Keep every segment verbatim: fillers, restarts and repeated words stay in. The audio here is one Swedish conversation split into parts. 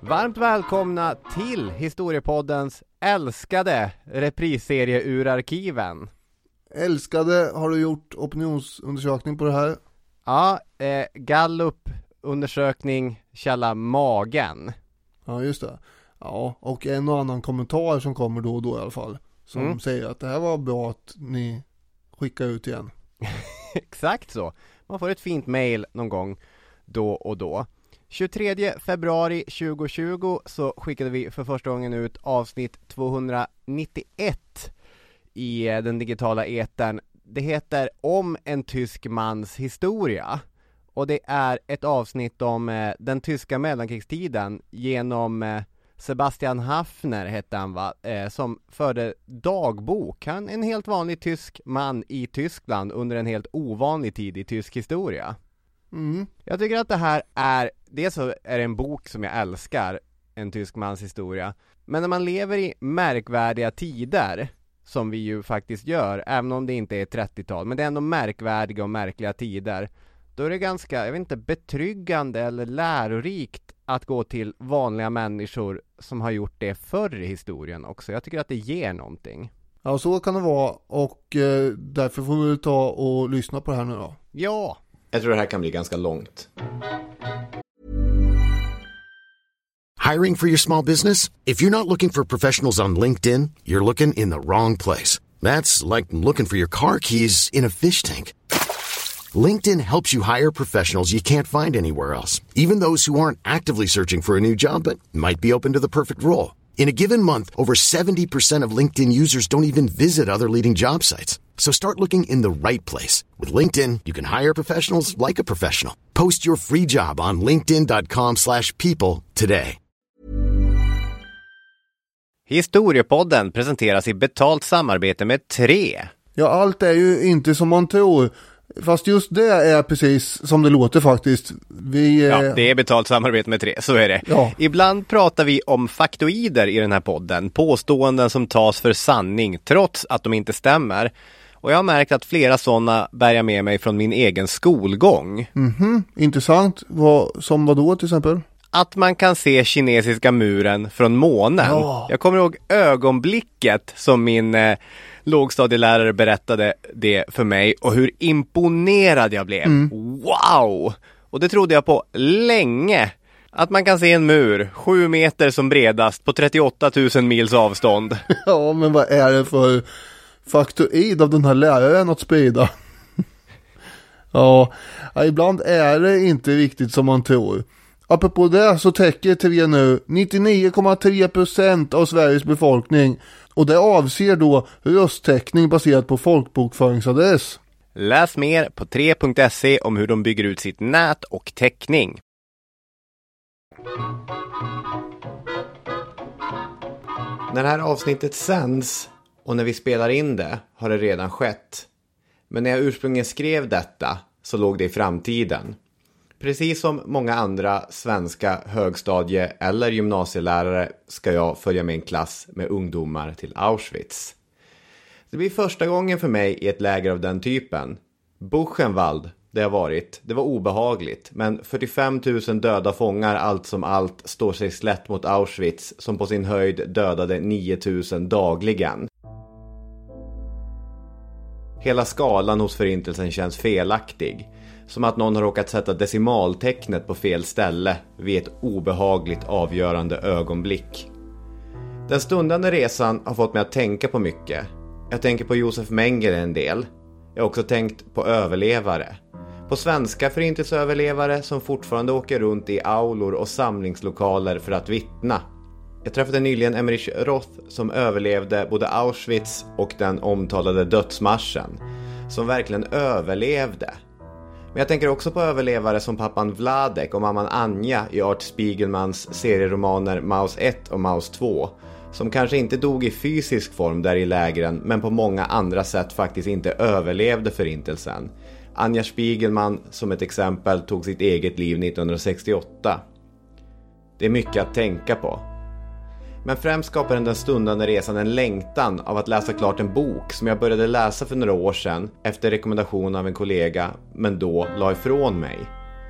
Varmt välkomna till Historiepoddens älskade reprisserie ur arkiven. Älskade, har du gjort opinionsundersökning på det här? Ja, eh, Gallup undersökning källa Magen. Ja, just det. Ja, och en och annan kommentar som kommer då och då i alla fall. Som mm. säger att det här var bra att ni skickar ut igen. Exakt så. Man får ett fint mejl någon gång då och då. tjugotredje februari tjugohundratjugo så skickade vi för första gången ut avsnitt tvåhundranittioett i den digitala etern. Det heter Om en tysk mans historia. Och det är ett avsnitt om eh, den tyska mellankrigstiden genom eh, Sebastian Haffner hette han va, eh, som förde dagbok. Han är en helt vanlig tysk man i Tyskland under en helt ovanlig tid i tysk historia. Mm. Jag tycker att det här är, dels så är det en bok som jag älskar, en tysk mans historia. Men när man lever i märkvärdiga tider, som vi ju faktiskt gör, även om det inte är trettiotal, men det är ändå märkvärdiga och märkliga tider, då är det ganska, jag vet inte, betryggande eller lärorikt att gå till vanliga människor som har gjort det förr i historien också. Jag tycker att det ger någonting. Ja, så kan det vara, och eh, därför får vi ta och lyssna på det här nu då. Ja! Jag tror det här kan bli ganska långt. Hiring for your small business? If you're not looking for professionals on LinkedIn, you're looking in the wrong place. That's like looking for your car keys in a fish tank. LinkedIn helps you hire professionals you can't find anywhere else, even those who aren't actively searching for a new job but might be open to the perfect role. In a given month, over seventy percent of LinkedIn users don't even visit other leading job sites. So start looking in the right place. With LinkedIn, you can hire professionals like a professional. Post your free job on linkedin dot com slash people today. Historiepodden presenteras i betalt samarbete med tre. Ja, allt är ju inte som man tror. Fast just det är precis som det låter faktiskt. Vi, ja, det är betalt samarbete med tre, så är det. Ja. Ibland pratar vi om faktoider i den här podden. Påståenden som tas för sanning, trots att de inte stämmer. Och jag har märkt att flera sådana bär jag med mig från min egen skolgång. Mhm, intressant. Vad, som vad då till exempel? Att man kan se kinesiska muren från månen. Ja. Jag kommer ihåg ögonblicket som min eh, lågstadielärare berättade det för mig och hur imponerad jag blev. Mm. Wow! Och det trodde jag på länge. Att man kan se en mur sju meter som bredast på trettioåtta tusen mils avstånd. Ja, men vad är det för faktoid av den här läraren att sprida? Ja, ibland är det inte riktigt som man tror. Apropå det så täcker T V nu nittionio komma tre procent av Sveriges befolkning, och det avser då rösttäckning baserat på folkbokföringsadress. Läs mer på tre punkt se om hur de bygger ut sitt nät och täckning. När det här avsnittet sänds och när vi spelar in det har det redan skett. Men när jag ursprungligen skrev detta så låg det i framtiden. Precis som många andra svenska högstadie- eller gymnasielärare ska jag följa med en klass med ungdomar till Auschwitz. Det blir första gången för mig i ett läger av den typen. Buchenwald, det har varit, det var obehagligt, men fyrtiofem tusen döda fångar allt som allt står sig slätt mot Auschwitz som på sin höjd dödade nio tusen dagligen. Hela skalan hos förintelsen känns felaktig. Som att någon har råkat sätta decimaltecknet på fel ställe vid ett obehagligt avgörande ögonblick. Den stundande resan har fått mig att tänka på mycket. Jag tänker på Josef Mengele en del. Jag har också tänkt på överlevare. På svenska förintelseöverlevare som fortfarande åker runt i aulor och samlingslokaler för att vittna. Jag träffade nyligen Emmerich Roth som överlevde både Auschwitz och den omtalade dödsmarschen. Som verkligen överlevde. Men jag tänker också på överlevare som pappan Vladek och mamman Anja i Art Spiegelmans serieromaner Maus ett och Maus två. Som kanske inte dog i fysisk form där i lägren, men på många andra sätt faktiskt inte överlevde förintelsen. Anja Spiegelman som ett exempel tog sitt eget liv nittonhundrasextioåtta. Det är mycket att tänka på. Men främst skapar den stundande resan en längtan av att läsa klart en bok som jag började läsa för några år sedan efter rekommendation av en kollega, men då la ifrån mig.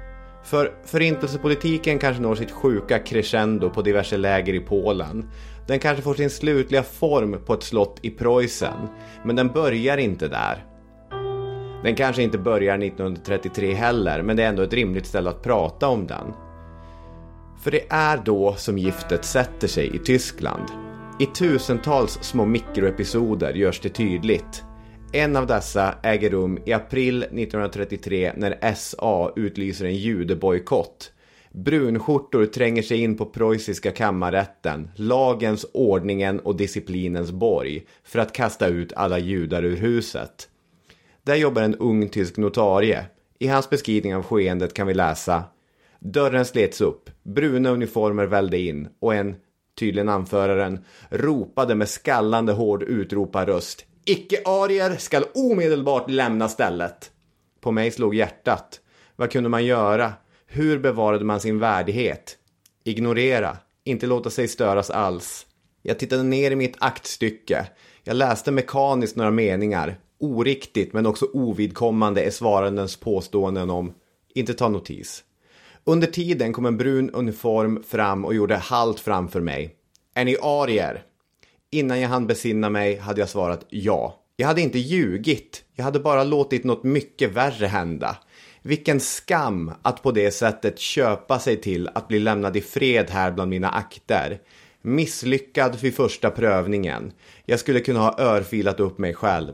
För förintelsepolitiken kanske når sitt sjuka crescendo på diverse läger i Polen. Den kanske får sin slutliga form på ett slott i Preussen, men den börjar inte där. Den kanske inte börjar nittonhundratrettiotre heller, men det är ändå ett rimligt ställe att prata om den. För det är då som giftet sätter sig i Tyskland. I tusentals små mikroepisoder görs det tydligt. En av dessa äger rum i april nittonhundratrettiotre när S A utlyser en judebojkott. Brunskjortor tränger sig in på preussiska kammarrätten, lagens, ordningen och disciplinens borg, för att kasta ut alla judar ur huset. Där jobbar en ung tysk notarie. I hans beskrivning av skeendet kan vi läsa: dörren slets upp, bruna uniformer välde in och en, tydligen anföraren, ropade med skallande hård utroparröst: icke-arier skall omedelbart lämna stället. På mig slog hjärtat. Vad kunde man göra? Hur bevarade man sin värdighet? Ignorera, inte låta sig störas alls. Jag tittade ner i mitt aktstycke. Jag läste mekaniskt några meningar. Oriktigt men också ovidkommande är svarandens påståenden om inte ta notis. Under tiden kom en brun uniform fram och gjorde halt framför mig. Är ni arier? Innan jag hann besinna mig hade jag svarat ja. Jag hade inte ljugit. Jag hade bara låtit något mycket värre hända. Vilken skam att på det sättet köpa sig till att bli lämnad i fred här bland mina akter. Misslyckad vid första prövningen. Jag skulle kunna ha örfilat upp mig själv.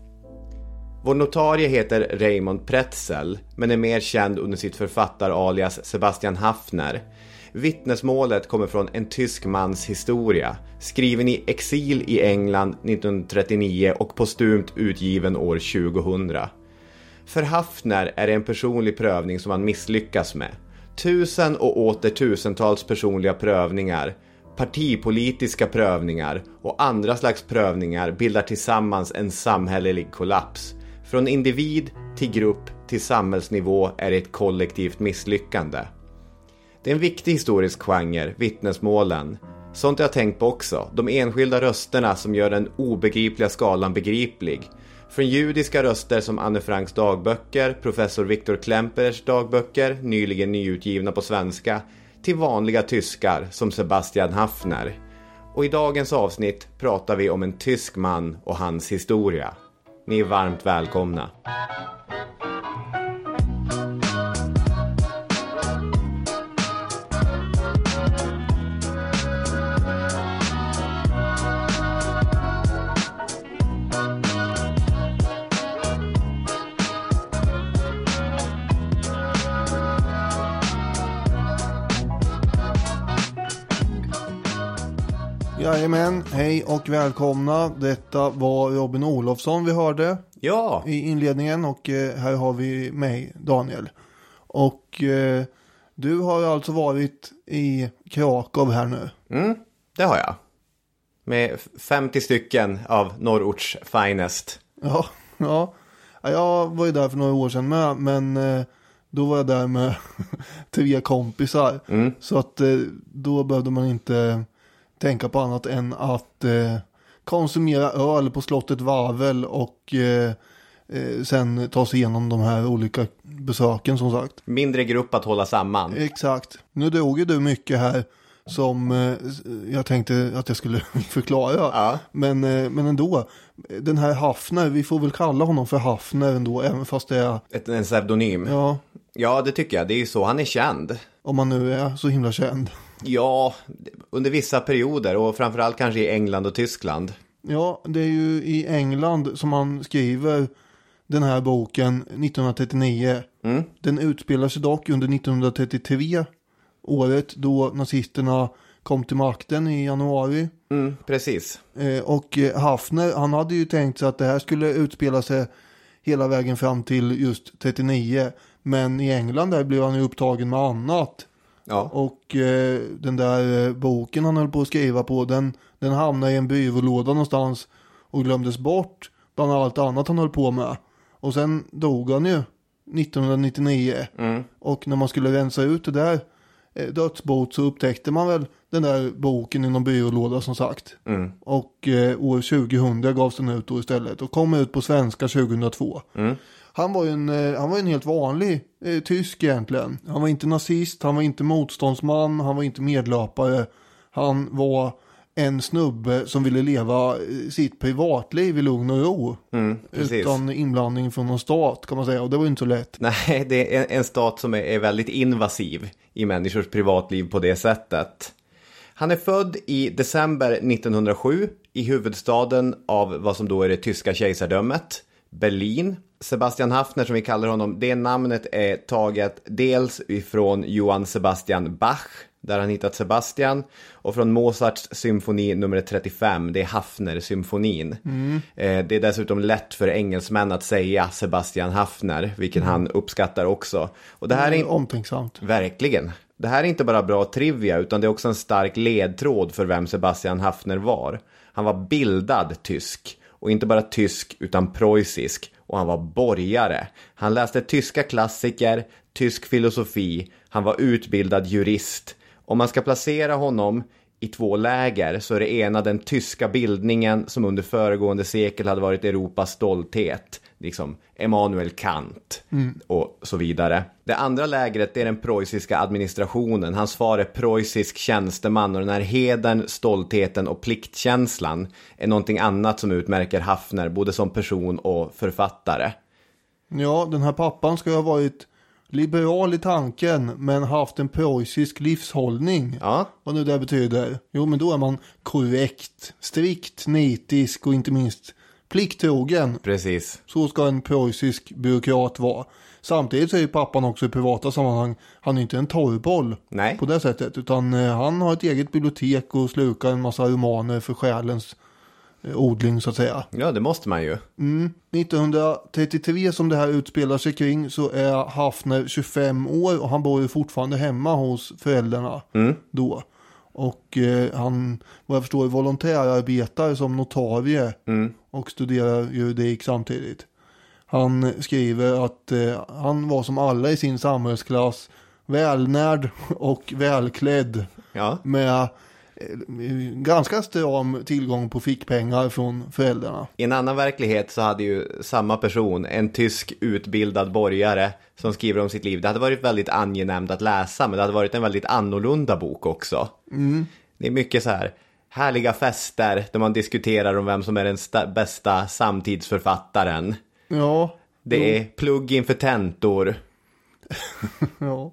Vår notarie heter Raymond Pretzel, men är mer känd under sitt författaralias Sebastian Haffner. Vittnesmålet kommer från en tysk mans historia, skriven i exil i England nittonhundratrettionio och postumt utgiven år tjugohundra. För Haffner är det en personlig prövning som han misslyckas med. Tusen och åter tusentals personliga prövningar, partipolitiska prövningar och andra slags prövningar bildar tillsammans en samhällelig kollaps. Från individ till grupp till samhällsnivå är det ett kollektivt misslyckande. Det är en viktig historisk genre, vittnesmålen. Sånt jag har tänkt på också. De enskilda rösterna som gör den obegripliga skalan begriplig. Från judiska röster som Anne Franks dagböcker, professor Viktor Klempers dagböcker, nyligen nyutgivna på svenska, till vanliga tyskar som Sebastian Haffner. Och i dagens avsnitt pratar vi om en tysk man och hans historia. Ni är varmt välkomna. Jajamän, hej och välkomna. Detta var Robin Olofsson vi hörde ja. i inledningen och eh, här har vi mig, Daniel. Och eh, du har alltså varit i Krakow här nu. Mm, det har jag. Med femtio stycken av norrorts finest. Ja, ja. Jag var ju där för några år sedan med, men eh, då var jag där med tre kompisar. Mm. Så att eh, då behövde man inte tänka på annat än att eh, konsumera öl på slottet Wawel och eh, eh, sen ta sig igenom de här olika besöken som sagt. Mindre grupp att hålla samman. Exakt. Nu drog ju du mycket här som eh, jag tänkte att jag skulle förklara. Ja. Men, eh, men ändå, den här Haffner, vi får väl kalla honom för Haffner ändå, även fast det är Ett, en pseudonym. Ja. Ja, det tycker jag. Det är ju så han är känd. Om man nu är så himla känd. Ja, under vissa perioder och framförallt kanske i England och Tyskland. Ja, det är ju i England som man skriver den här boken nittonhundratrettionio. Mm. Den utspelar sig dock under nittonhundratrettiotre, året då nazisterna kom till makten i januari. Mm, precis. Eh, och Haffner, han hade ju tänkt sig att det här skulle utspela sig hela vägen fram till just trettionio. Men i England där blev han ju upptagen med annat. Ja. Och eh, den där eh, boken han höll på att skriva på, den, den hamnade i en byrålåda någonstans och glömdes bort bland allt annat han höll på med. Och sen dog han ju nittonhundranittionio. Mm. Och när man skulle rensa ut det där eh, dödsbot så upptäckte man väl den där boken i någon byrålåda som sagt. Mm. Och eh, år tjugohundra gavs den ut då istället och kom ut på svenska tjugohundratvå. Mm. Han var ju en, han var en helt vanlig eh, tysk egentligen. Han var inte nazist, han var inte motståndsman, han var inte medlöpare. Han var en snubbe som ville leva sitt privatliv i lugn och ro. Mm, utan inblandning från någon stat kan man säga. Och det var ju inte så lätt. Nej, det är en, en stat som är, är väldigt invasiv i människors privatliv på det sättet. Han är född i december nittonhundrasju i huvudstaden av vad som då är det tyska kejsardömet, Berlin. Sebastian Haffner, som vi kallar honom, det namnet är taget dels ifrån Johann Sebastian Bach, där han hittat Sebastian, och från Mozarts symfoni nummer trettiofem, det är Haffner-symfonin. Mm. Eh, det är dessutom lätt för engelsmän att säga Sebastian Haffner, vilket mm. han uppskattar också. Och det här är omtänksamt. Verkligen. Det här är inte bara bra trivia, utan det är också en stark ledtråd för vem Sebastian Haffner var. Han var bildad tysk, och inte bara tysk utan preussisk, och han var borgare. Han läste tyska klassiker, tysk filosofi, han var utbildad jurist. Om man ska placera honom i två läger så är det ena den tyska bildningen som under föregående sekel hade varit Europas stolthet. Liksom Immanuel Kant mm. och så vidare. Det andra lägret är den preussiska administrationen. Hans far är preussisk tjänsteman, och den här hedern, stoltheten och pliktkänslan är någonting annat som utmärker Haffner både som person och författare. Ja, den här pappan ska ha varit liberal i tanken men haft en preussisk livshållning. Ja. Vad nu det betyder. Jo, men då är man korrekt, strikt, nitisk och inte minst plikttrogen. Precis. Så ska en preussisk byråkrat vara. Samtidigt så är ju pappan också i privata sammanhang, han är inte en torrboll. Nej. På det sättet, utan eh, han har ett eget bibliotek och slukar en massa romaner för själens eh, odling så att säga. Ja, det måste man ju. Mm. nittonhundratrettiotre som det här utspelar sig kring så är Haffner tjugofem år och han bor ju fortfarande hemma hos föräldrarna mm. då. Och eh, han, vad jag förstår, volontärarbetare som notarie mm. och studerar juridik samtidigt. Han skriver att eh, han var som alla i sin samhällsklass välnärd och välklädd ja. med eh, ganska stram tillgång på fickpengar från föräldrarna. I en annan verklighet så hade ju samma person, en tysk utbildad borgare som skriver om sitt liv. Det hade varit väldigt angenämt att läsa, men det hade varit en väldigt annorlunda bok också. Mm. Det är mycket så här härliga fester där man diskuterar om vem som är den sta- bästa samtidsförfattaren. Ja. Det jo. är plugg inför tentor. ja.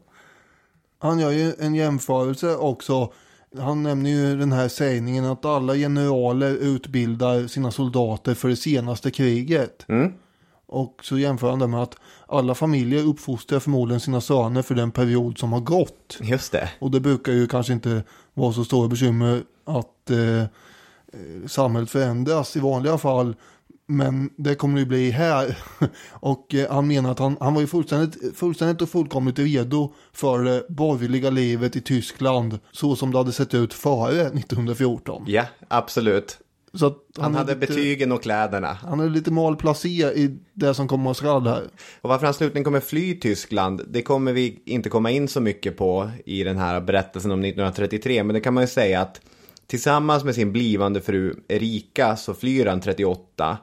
Han gör ju en jämförelse också. Han nämner ju den här sägningen att alla generaler utbildar sina soldater för det senaste kriget. Mm. Och så jämför han det med att alla familjer uppfostrar förmodligen sina söner för den period som har gått. Just det. Och det brukar ju kanske inte vara så stora bekymmer att eh, samhället förändras i vanliga fall. Men det kommer det bli här. Och eh, han menar att han, han var ju fullständigt, fullständigt och fullkomligt redo för det borgerliga livet i Tyskland. Så som det hade sett ut före nittonhundrafjorton. Ja, absolut. Så att han, han hade lite, betygen och kläderna. Han är lite malplacé i det som kommer att skall här. Och varför han slutligen kommer fly Tyskland, det kommer vi inte komma in så mycket på i den här berättelsen om nittonhundratrettiotre. Men det kan man ju säga att tillsammans med sin blivande fru Erika så flyr han trettioåtta.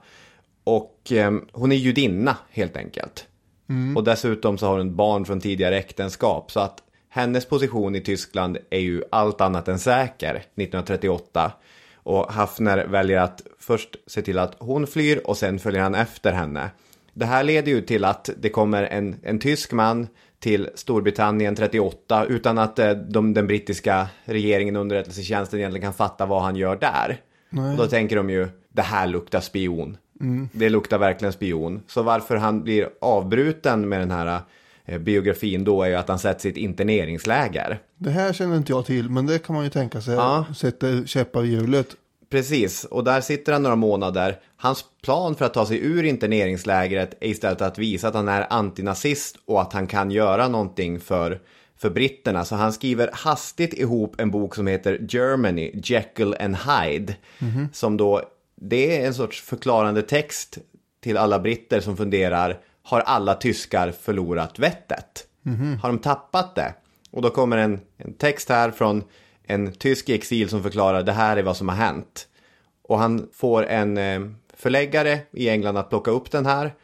Och eh, hon är judinna helt enkelt. Mm. Och dessutom så har hon barn från tidigare äktenskap. Så att hennes position i Tyskland är ju allt annat än säker nittonhundratrettioåtta. Och Haffner väljer att först se till att hon flyr och sen följer han efter henne. Det här leder ju till att det kommer en, en tysk man till Storbritannien trettioåtta utan att eh, de, den brittiska regeringen och underrättelsetjänsten egentligen kan fatta vad han gör där. Nej. Och då tänker de ju, det här luktar spion. Mm. Det luktar verkligen spion. Så varför han blir avbruten med den här eh, biografin då är ju att han sätts i ett interneringsläger. Det här känner inte jag till, men det kan man ju tänka sig. Ja. Sätter käppar i hjulet. Precis, och där sitter han några månader. Hans plan för att ta sig ur interneringslägret är istället att visa att han är antinazist och att han kan göra någonting för, för britterna. Så han skriver hastigt ihop en bok som heter Germany, Jekyll and Hyde. Mm-hmm. Som då, det är en sorts förklarande text till alla britter som funderar, har alla tyskar förlorat vettet? Mm-hmm. Har de tappat det? Och då kommer en, en text här från en tysk exil som förklarar det här är vad som har hänt. Och han får en eh, förläggare i England att plocka upp den här.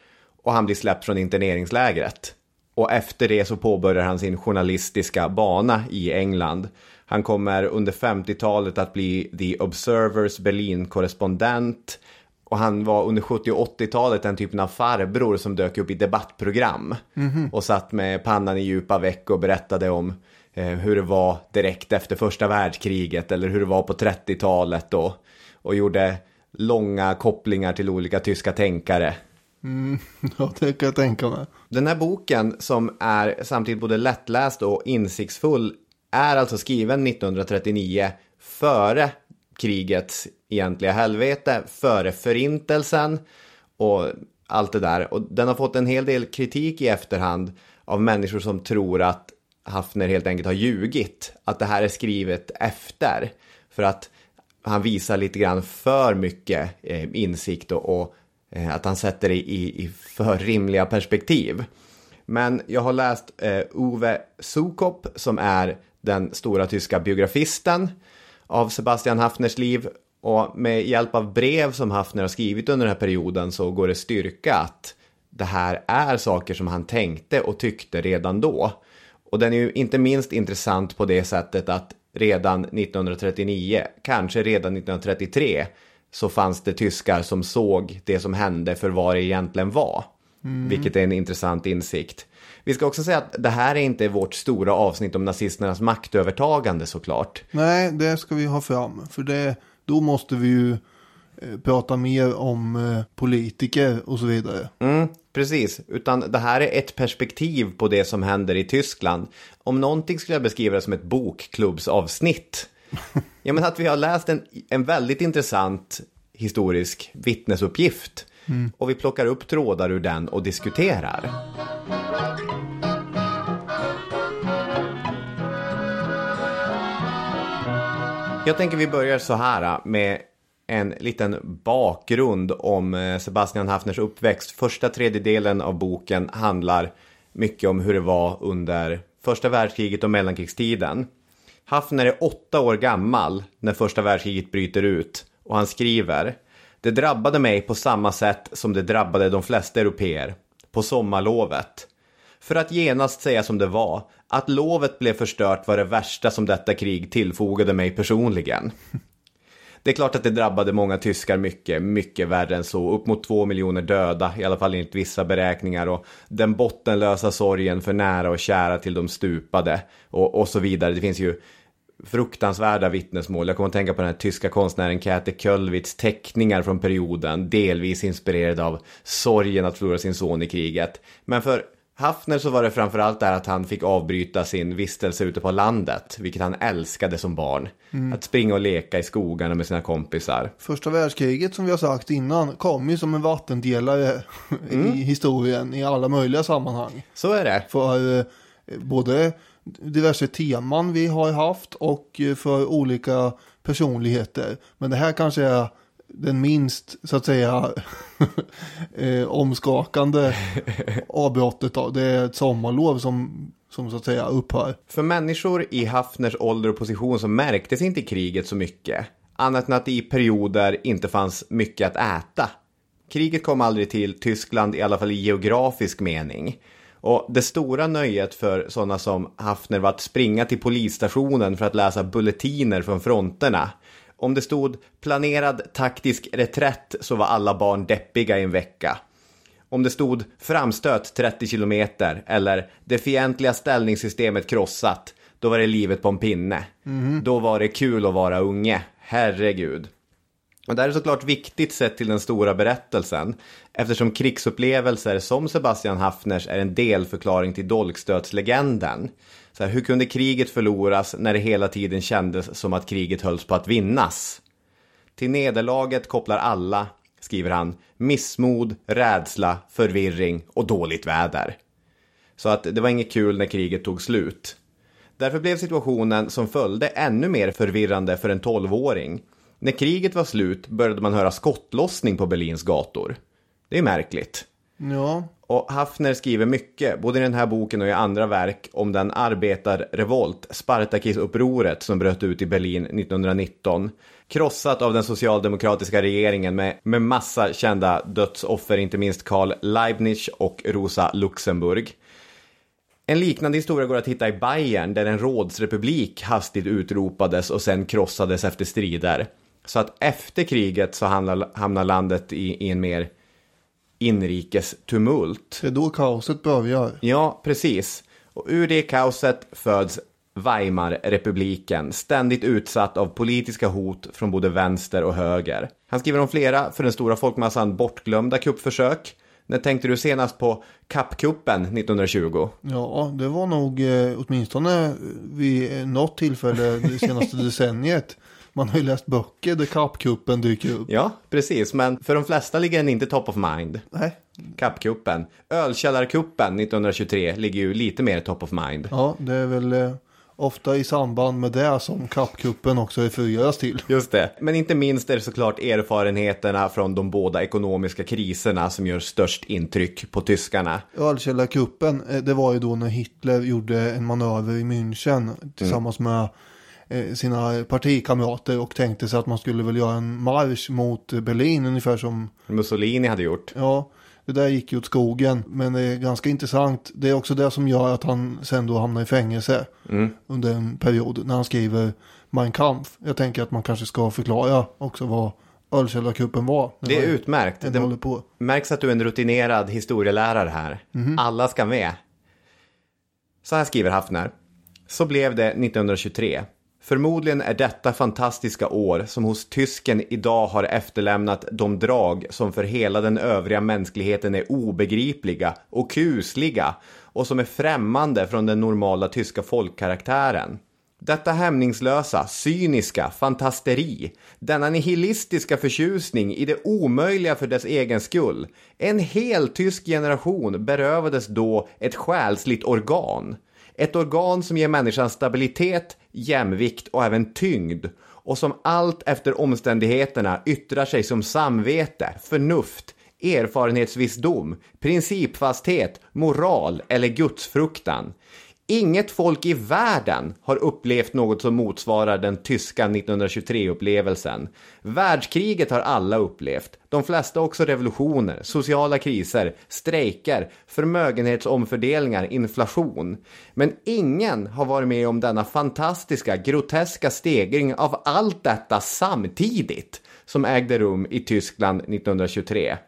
och han blir släppt från interneringslägret. Och efter det så påbörjar han sin journalistiska bana i England. Han kommer under femtiotalet att bli The Observers Berlin-korrespondent. Och han var under sjuttio- och åttiotalet en typen av farbror som dök upp i debattprogram. Mm-hmm. Och satt med pannan i djupa veck och berättade om eh, hur det var direkt efter första världskriget. Eller hur det var på trettiotalet då. Och gjorde långa kopplingar till olika tyska tänkare. Mm, ja, det kan jag tänka mig. Den här boken, som är samtidigt både lättläst och insiktsfull, är alltså skriven nittonhundratrettionio före krigets egentliga helvete, före förintelsen och allt det där. Och den har fått en hel del kritik i efterhand av människor som tror att Haffner helt enkelt har ljugit. Att det här är skrivet efter. För att han visar lite grann för mycket eh, insikt och, och eh, att han sätter det i, i för rimliga perspektiv. Men jag har läst eh, Uwe Sukop, som är den stora tyska biografisten av Sebastian Haffners liv. Och med hjälp av brev som Haffner har skrivit under den här perioden så går det styrka att det här är saker som han tänkte och tyckte redan då. Och den är ju inte minst intressant på det sättet att redan nittonhundratrettionio, kanske redan nittonhundratrettiotre, så fanns det tyskar som såg det som hände för vad det egentligen var. Mm. Vilket är en intressant insikt. Vi ska också säga att det här är inte vårt stora avsnitt om nazisternas maktövertagande såklart. Nej, det ska vi ha fram. För det, då måste vi ju eh, prata mer om eh, politiker och så vidare. Mm, precis. Utan det här är ett perspektiv på det som händer i Tyskland. Om någonting skulle jag beskriva det som ett bokklubbsavsnitt. Ja, men att vi har läst en, en väldigt intressant historisk vittnesuppgift. Mm. Och vi plockar upp trådar ur den och diskuterar. Jag tänker vi börjar så här med en liten bakgrund om Sebastian Haffners uppväxt. Första tredjedelen av boken handlar mycket om hur det var under första världskriget och mellankrigstiden. Haffner är åtta år gammal när första världskriget bryter ut och han skriver: "Det drabbade mig på samma sätt som det drabbade de flesta europeer, på sommarlovet. För att genast säga som det var, att lovet blev förstört var det värsta som detta krig tillfogade mig personligen." Det är klart att det drabbade många tyskar mycket, mycket värre än så. Upp mot två miljoner döda, i alla fall enligt vissa beräkningar. Och den bottenlösa sorgen för nära och kära till de stupade. Och, och så vidare. Det finns ju fruktansvärda vittnesmål. Jag kommer att tänka på den här tyska konstnären Käthe Köllwitz teckningar från perioden. Delvis inspirerade av sorgen att förlora sin son i kriget. Men för Haffner så var det framförallt där att han fick avbryta sin vistelse ute på landet, vilket han älskade som barn. Mm. Att springa och leka i skogarna med sina kompisar. Första världskriget, som vi har sagt innan, kom ju som en vattendelare mm. i historien i alla möjliga sammanhang. Så är det. För eh, både diverse teman vi har haft och för olika personligheter. Men det här kanske är den minst, så att säga, eh, omskakande avbrottet av. Det är ett sommarlov som, som så att säga upphör. För människor i Haffners ålder och position så märktes inte kriget så mycket. Annat än att det i perioder inte fanns mycket att äta. Kriget kom aldrig till Tyskland, i alla fall i geografisk mening. Och det stora nöjet för sådana som Haffner var att springa till polisstationen för att läsa bulletiner från fronterna. Om det stod planerad taktisk reträtt så var alla barn deppiga i en vecka. Om det stod framstöt trettio kilometer eller det fientliga ställningssystemet krossat, då var det livet på en pinne. Mm. Då var det kul att vara unge, herregud. Och det här är såklart viktigt sett till den stora berättelsen, eftersom krigsupplevelser som Sebastian Haffners är en delförklaring till dolkstötslegenden. Så här, hur kunde kriget förloras när det hela tiden kändes som att kriget hölls på att vinnas? Till nederlaget kopplar alla, skriver han, missmod, rädsla, förvirring och dåligt väder. Så att det var inget kul när kriget tog slut. Därför blev situationen som följde ännu mer förvirrande för en tolvåring. När kriget var slut började man höra skottlossning på Berlins gator. Det är märkligt. Ja. Och Haffner skriver mycket, både i den här boken och i andra verk, om den arbetarrevolt, Spartakisupproret, som bröt ut i Berlin nittonhundranitton. Krossat av den socialdemokratiska regeringen med, med massa kända dödsoffer, inte minst Karl Leibniz och Rosa Luxemburg. En liknande historia går att hitta i Bayern, där en rådsrepublik hastigt utropades och sen krossades efter strider. Så att efter kriget så hamnar, hamnar landet i, i en mer inrikes tumult. Det är då kaoset börjar. Ja, precis. Och ur det kaoset föds Weimarrepubliken, ständigt utsatt av politiska hot från både vänster och höger. Han skriver om flera för den stora folkmassan bortglömda kuppförsök. När tänkte du senast på Kappkuppen nittonhundratjugo? Ja, det var nog eh, åtminstone vid något tillfälle det senaste decenniet. Man har ju läst böcker där Kappkuppen dyker upp. Ja, precis. Men för de flesta ligger den inte top of mind. Nej. Kappkuppen. Ölkällarkuppen nittonhundratjugotre ligger ju lite mer top of mind. Ja, det är väl eh, ofta i samband med det som Kappkuppen också refereras till. Just det. Men inte minst är det såklart erfarenheterna från de båda ekonomiska kriserna som gör störst intryck på tyskarna. Ölkällarkuppen, eh, det var ju då när Hitler gjorde en manöver i München tillsammans mm. med sina partikamrater och tänkte sig att man skulle väl göra en marsch mot Berlin ungefär som Mussolini hade gjort. Ja, det där gick ju åt skogen, men det är ganska intressant. Det är också det som gör att han sen då hamnar i fängelse mm. under en period när han skriver Mein Kampf. Jag tänker att man kanske ska förklara också vad Ölkällarkuppen var. Det, det är utmärkt. Det på. Märks att du är en rutinerad historielärare här. Mm. Alla ska med. Så här skriver Haffner. Så blev det nittonhundratjugotre. Förmodligen är detta fantastiska år som hos tysken idag har efterlämnat de drag som för hela den övriga mänskligheten är obegripliga och kusliga och som är främmande från den normala tyska folkkaraktären. Detta hämningslösa, cyniska fantasteri, denna nihilistiska förtjusning i det omöjliga för dess egen skull. En hel tysk generation berövades då ett själsligt organ. Ett organ som ger människan stabilitet, jämvikt och även tyngd. Och som allt efter omständigheterna yttrar sig som samvete, förnuft, erfarenhetsvisdom, principfasthet, moral eller gudsfruktan. Inget folk i världen har upplevt något som motsvarar den tyska nittonhundratjugotre-upplevelsen. Världskriget har alla upplevt. De flesta också revolutioner, sociala kriser, strejker, förmögenhetsomfördelningar, inflation. Men ingen har varit med om denna fantastiska, groteska stegring av allt detta samtidigt som ägde rum i Tyskland nittonhundratjugotre.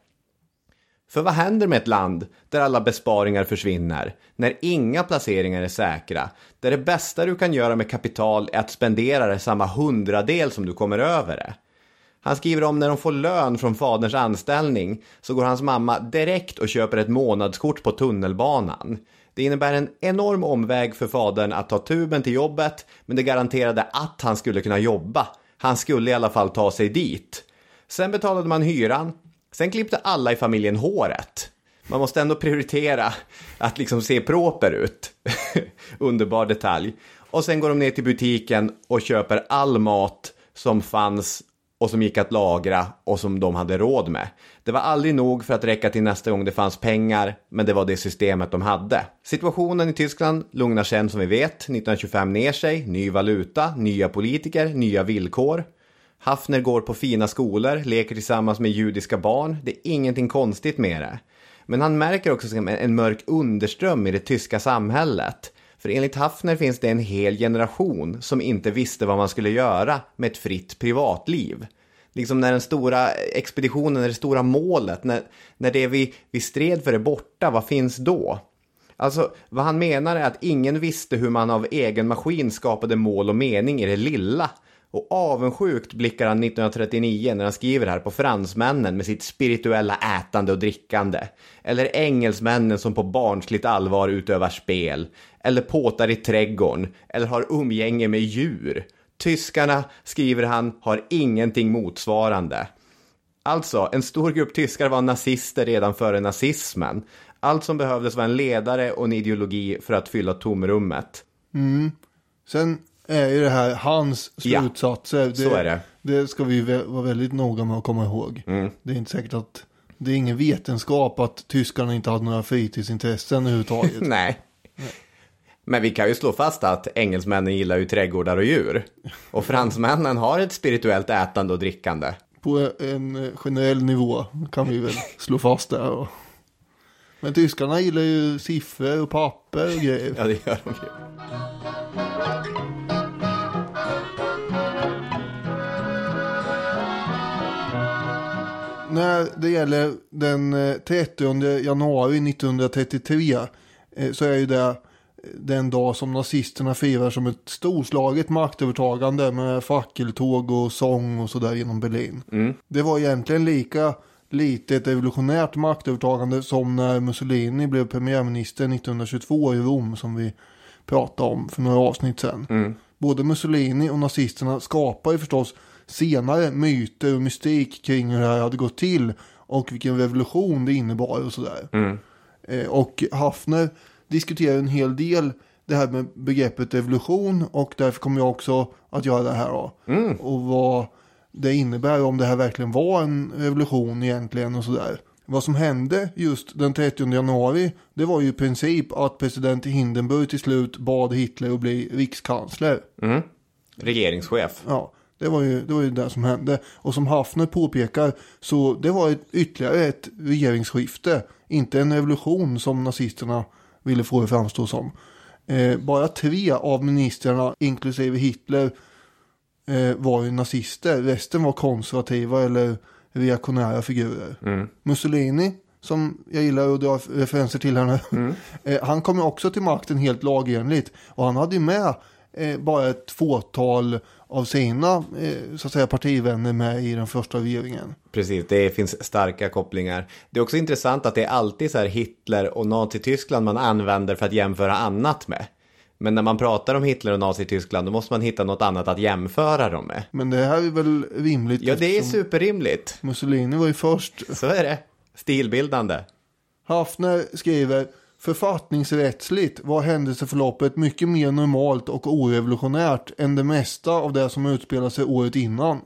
För vad händer med ett land där alla besparingar försvinner, när inga placeringar är säkra, där det bästa du kan göra med kapital är att spendera det samma hundradel som du kommer över det? Han skriver om när de får lön från faderns anställning så går hans mamma direkt och köper ett månadskort på tunnelbanan. Det innebär en enorm omväg för fadern att ta tuben till jobbet, men det garanterade att han skulle kunna jobba. Han skulle i alla fall ta sig dit. Sen betalade man hyran. Sen klippte alla i familjen håret. Man måste ändå prioritera att liksom se proper ut. Underbar detalj. Och sen går de ner till butiken och köper all mat som fanns och som gick att lagra och som de hade råd med. Det var aldrig nog för att räcka till nästa gång det fanns pengar, men det var det systemet de hade. Situationen i Tyskland lugnar sen som vi vet nittonhundratjugofem ner sig. Ny valuta, nya politiker, nya villkor. Haffner går på fina skolor, leker tillsammans med judiska barn. Det är ingenting konstigt med det. Men han märker också en mörk underström i det tyska samhället. För enligt Haffner finns det en hel generation som inte visste vad man skulle göra med ett fritt privatliv. Liksom när den stora expeditionen, det stora målet, när, när det vi, vi stred för är borta, vad finns då? Alltså, vad han menar är att ingen visste hur man av egen maskin skapade mål och mening i det lilla. Och avundsjukt blickar han nittonhundratrettionio när han skriver här på fransmännen med sitt spirituella ätande och drickande. Eller engelsmännen som på barnsligt allvar utövar spel. Eller påtar i trädgården. Eller har umgänge med djur. Tyskarna, skriver han, har ingenting motsvarande. Alltså, en stor grupp tyskar var nazister redan före nazismen. Allt som behövdes var en ledare och en ideologi för att fylla tomrummet. Mm. Sen är ju det här hans slutsatser. Ja, så är det. Det ska vi vara väldigt noga med att komma ihåg. Mm. Det är inte säkert att det är ingen vetenskap att tyskarna inte hade några fritidsintressen överhuvudtaget. Nej. Nej. Men vi kan ju slå fast att engelsmännen gillar ju trädgårdar och djur. Och fransmännen har ett spirituellt ätande och drickande. På en generell nivå kan vi väl slå fast där. Och... Men tyskarna gillar ju siffror och papper och grejer. Ja, det gör de ju. När det gäller den trettionde januari nittonhundratrettiotre så är ju det den dag som nazisterna firar som ett storslaget maktövertagande med fackeltåg och sång och sådär genom Berlin. Mm. Det var egentligen lika lite ett evolutionärt maktövertagande som när Mussolini blev premiärminister nittonhundratjugotvå i Rom, som vi pratade om för några avsnitt sedan. Mm. Både Mussolini och nazisterna skapar ju förstås senare myter och mystik kring hur det här hade gått till och vilken revolution det innebar och sådär. Mm. Eh, och Haffner diskuterar en hel del det här med begreppet evolution, och därför kommer jag också att göra det här då. Mm. Och vad det innebär, om det här verkligen var en revolution egentligen och sådär. Vad som hände just den trettionde januari, det var ju i princip att president Hindenburg till slut bad Hitler att bli rikskansler. Mm. Regeringschef. Ja, det var ju det var ju det som hände. Och som Haffner påpekar, så det var ett, ytterligare ett regeringsskifte, inte en revolution som nazisterna ville få det framstå som. Eh, bara tre av ministrarna, inklusive Hitler, eh, var ju nazister. Resten var konservativa eller reaktionära figurer. Mm. Mussolini, som jag gillar att dra referenser till här nu, mm. eh, han kom ju också till makten helt lagenligt. Och han hade ju med eh, bara ett fåtal av sina eh, så att säga partivänner med i den första regeringen. Precis, det finns starka kopplingar. Det är också intressant att det är alltid så här Hitler och Nazi-Tyskland man använder för att jämföra annat med. Men när man pratar om Hitler och Nazi-Tyskland, då måste man hitta något annat att jämföra dem med. Men det här är väl rimligt? Ja, det är superrimligt. Mussolini var ju först. Så är det. Stilbildande. Haffner skriver: författningsrättsligt var händelseförloppet mycket mer normalt och orevolutionärt än det mesta av det som utspelade sig året innan.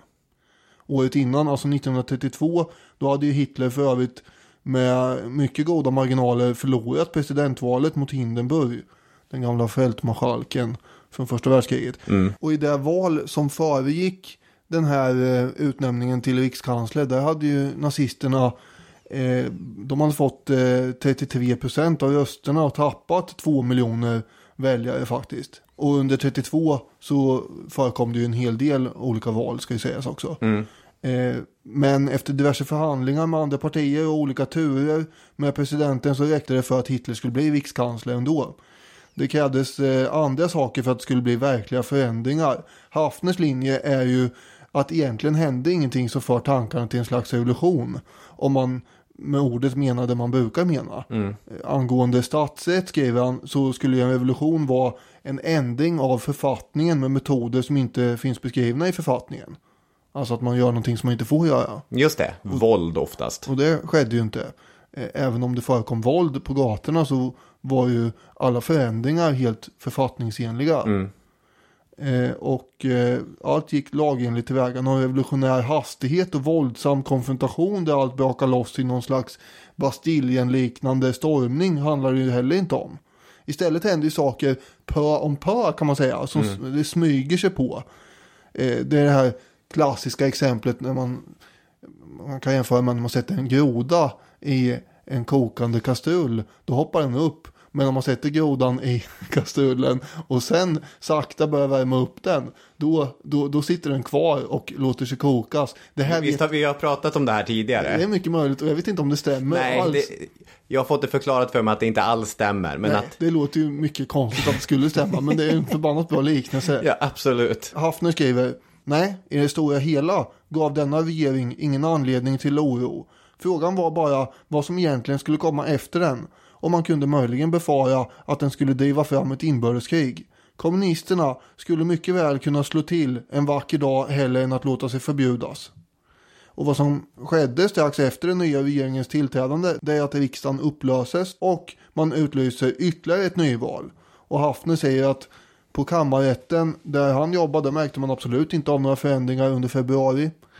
Året innan, alltså nittonhundratrettiotvå, då hade ju Hitler för övrigt med mycket goda marginaler förlorat presidentvalet mot Hindenburg, den gamla fältmarskalken från första världskriget. Mm. Och i det val som föregick den här utnämningen till rikskansler, där hade ju nazisterna Eh, de hade fått eh, trettiotre procent av rösterna och tappat två miljoner väljare faktiskt. Och under trettiotvå så förekom det ju en hel del olika val, ska ju sägas också. Mm. Eh, men efter diverse förhandlingar med andra partier och olika turer med presidenten så räckte det för att Hitler skulle bli rikskansler ändå. Det krävdes eh, andra saker för att det skulle bli verkliga förändringar. Haffners linje är ju att egentligen hände ingenting som för tankarna till en slags revolution. Om man med ordet menar det man brukar mena. Mm. Angående statsrätt, skriver han, så skulle en revolution vara en ändring av författningen med metoder som inte finns beskrivna i författningen. Alltså att man gör någonting som man inte får göra. Just det, och, våld oftast. Och det skedde ju inte. Även om det förekom våld på gatorna så var ju alla förändringar helt författningsenliga. Mm. Eh, och eh, allt gick lagenligt tillväga. Någon revolutionär hastighet och våldsam konfrontation där allt brakar loss i någon slags Bastiljen-liknande stormning handlar det ju heller inte om. Istället händer ju saker pö om pö, kan man säga, som mm. det smyger sig på. Eh, det är det här klassiska exemplet när man, man kan jämföra med när man sätter en groda i en kokande kastrull, då hoppar den upp. Men om man sätter grodan i kastrullen och sen sakta börjar värma upp den, då, då, då sitter den kvar och låter sig kokas. Det här Visst har vi har pratat om det här tidigare. Det är mycket möjligt och jag vet inte om det stämmer. Nej, alls. Det, jag har fått det förklarat för mig att det inte alls stämmer. Men Nej, att... det låter ju mycket konstigt att det skulle stämma, men det är en förbannat bra liknelse. Ja, absolut. Haffner skriver: nej, i det stora hela gav denna regering ingen anledning till oro. Frågan var bara vad som egentligen skulle komma efter den. Och man kunde möjligen befara att den skulle driva fram ett inbördeskrig. Kommunisterna skulle mycket väl kunna slå till en vacker dag hellre än att låta sig förbjudas. Och vad som skedde strax efter den nya regeringens tillträdande, det är att riksdagen upplöses och man utlyser ytterligare ett nyval. Och Haffner säger att på kammarrätten där han jobbade märkte man absolut inte av några förändringar under februari.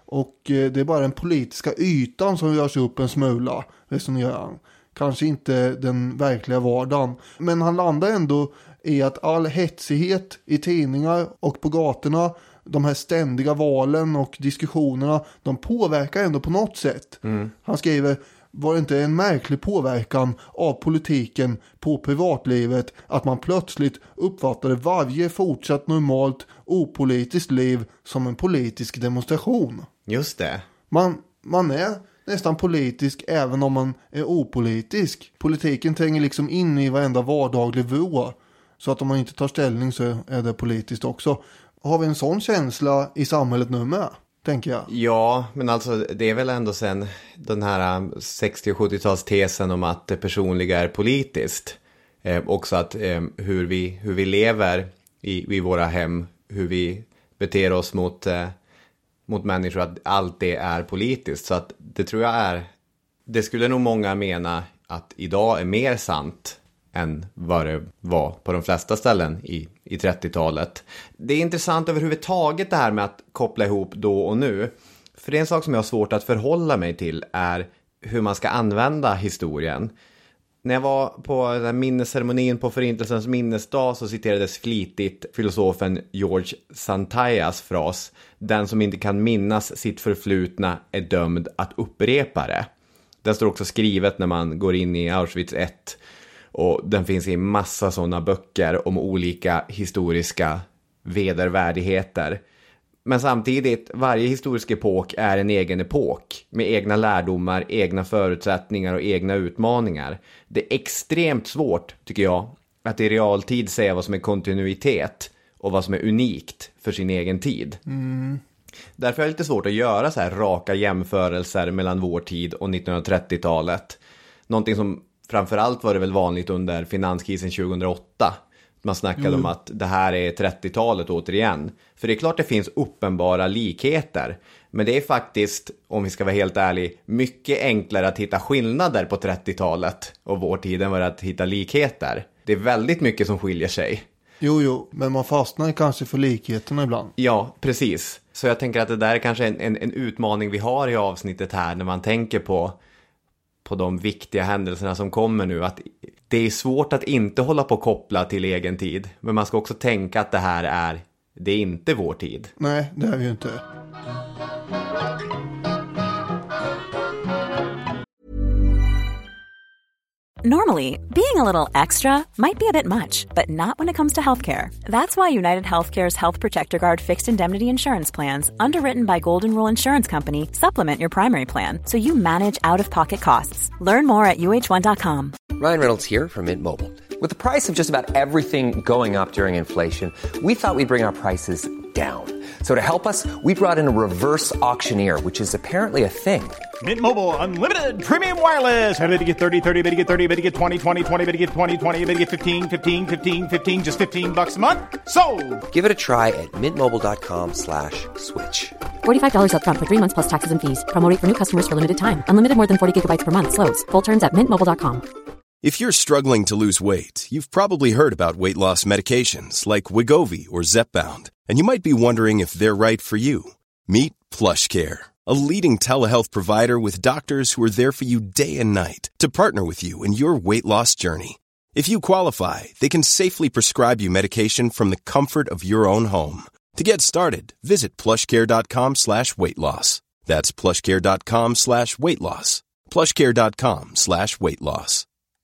Och eh, det är bara den politiska ytan som görs upp en smula, resonerar han. Kanske inte den verkliga vardagen. Men han landar ändå i att all hetsighet i tidningar och på gatorna, de här ständiga valen och diskussionerna, de påverkar ändå på något sätt. Mm. Han skriver, var det inte en märklig påverkan av politiken på privatlivet att man plötsligt uppfattade varje fortsatt normalt opolitiskt liv som en politisk demonstration? Just det. Man, man är nästan politisk även om man är opolitisk. Politiken tränger liksom in i varenda vardaglig vrå. Så att om man inte tar ställning så är det politiskt också. Har vi en sån känsla i samhället nu med, tänker jag? Ja, men alltså det är väl ändå sen den här sextio- och sjuttio-talstesen om att det personliga är politiskt. Eh, också att eh, hur, vi, hur vi lever i, i våra hem, hur vi beter oss mot, eh, mot människor, att allt det är politiskt. Så att det tror jag är, det skulle nog många mena att idag är mer sant än vad det var på de flesta ställen i, i trettiotalet. Det är intressant överhuvudtaget det här med att koppla ihop då och nu. För det är en sak som jag har svårt att förhålla mig till är hur man ska använda historien. När jag var på den minnesceremonin på Förintelsens minnesdag så citerades flitigt filosofen George Santayas fras: den som inte kan minnas sitt förflutna är dömd att upprepa det. Den står också skrivet när man går in i Auschwitz ett. Och den finns i massa sådana böcker om olika historiska vedervärdigheter. Men samtidigt, varje historisk epok är en egen epok med egna lärdomar, egna förutsättningar och egna utmaningar. Det är extremt svårt, tycker jag, att i realtid säga vad som är kontinuitet och vad som är unikt för sin egen tid. Mm. Därför är det lite svårt att göra så här raka jämförelser mellan vår tid och nittonhundratrettiotalet. Någonting som framförallt var det väl vanligt under finanskrisen tjugohundraåtta. Man snackade mm. om att det här är trettiotalet återigen. För det är klart det finns uppenbara likheter. Men det är faktiskt, om vi ska vara helt ärlig, mycket enklare att hitta skillnader på trettiotalet och vår tid än vad det är att hitta likheter. Det är väldigt mycket som skiljer sig. Jo, jo, men man fastnar kanske för likheterna ibland. Ja, precis. Så jag tänker att det där är kanske en, en, en utmaning vi har i avsnittet här när man tänker på på de viktiga händelserna som kommer nu, att det är svårt att inte hålla på att koppla till egen tid, men man ska också tänka att det här är, det är inte vår tid. Nej, det är ju inte. Normally, being a little extra might be a bit much, but not when it comes to healthcare. That's why United Healthcare's Health Protector Guard fixed indemnity insurance plans, underwritten by Golden Rule Insurance Company, supplement your primary plan so you manage out-of-pocket costs. Learn more at U H one dot com. Ryan Reynolds here from Mint Mobile. With the price of just about everything going up during inflation, we thought we'd bring our prices down. So to help us, we brought in a reverse auctioneer, which is apparently a thing. Mint Mobile Unlimited Premium Wireless. How to get thirty, thirty, how to get thirty, how to get twenty, twenty, twenty, how to get twenty, twenty, how to get fifteen, fifteen, fifteen, fifteen, just fifteen bucks a month? Sold! Give it a try at mintmobile.com slash switch. forty-five dollars up front for three months plus taxes and fees. Promo rate for new customers for limited time. Unlimited more than forty gigabytes per month. Slows full terms at mint mobile dot com. If you're struggling to lose weight, you've probably heard about weight loss medications like Wegovy or Zepbound, and you might be wondering if they're right for you. Meet PlushCare, a leading telehealth provider with doctors who are there for you day and night to partner with you in your weight loss journey. If you qualify, they can safely prescribe you medication from the comfort of your own home. To get started, visit plushcare.com slash weight loss. That's plushcare.com slash weight loss. plushcare.com slash weight loss.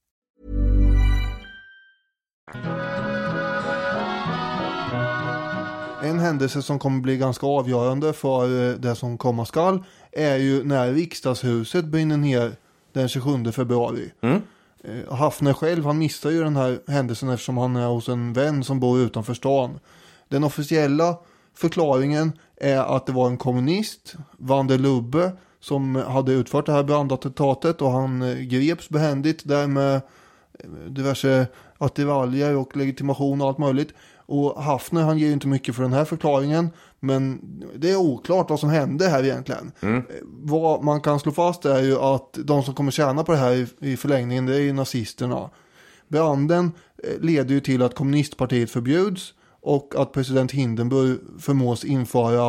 En händelse som kommer bli ganska avgörande för det som komma skall är ju när riksdagshuset brinner ner den tjugosjunde februari. Mm. Hafner själv, han missar ju den här händelsen eftersom han är hos en vän som bor utanför stan. Den officiella förklaringen är att det var en kommunist, Van der Lubbe, som hade utfört det här brandattentatet, och han greps behändigt där med diverse attiraljer och legitimation och allt möjligt. Och Hafner, han ger ju inte mycket för den här förklaringen, men det är oklart vad som hände här egentligen. Mm. Vad man kan slå fast är ju att de som kommer tjäna på det här i förlängningen, det är ju nazisterna. Branden leder ju till att kommunistpartiet förbjuds och att president Hindenburg förmås införa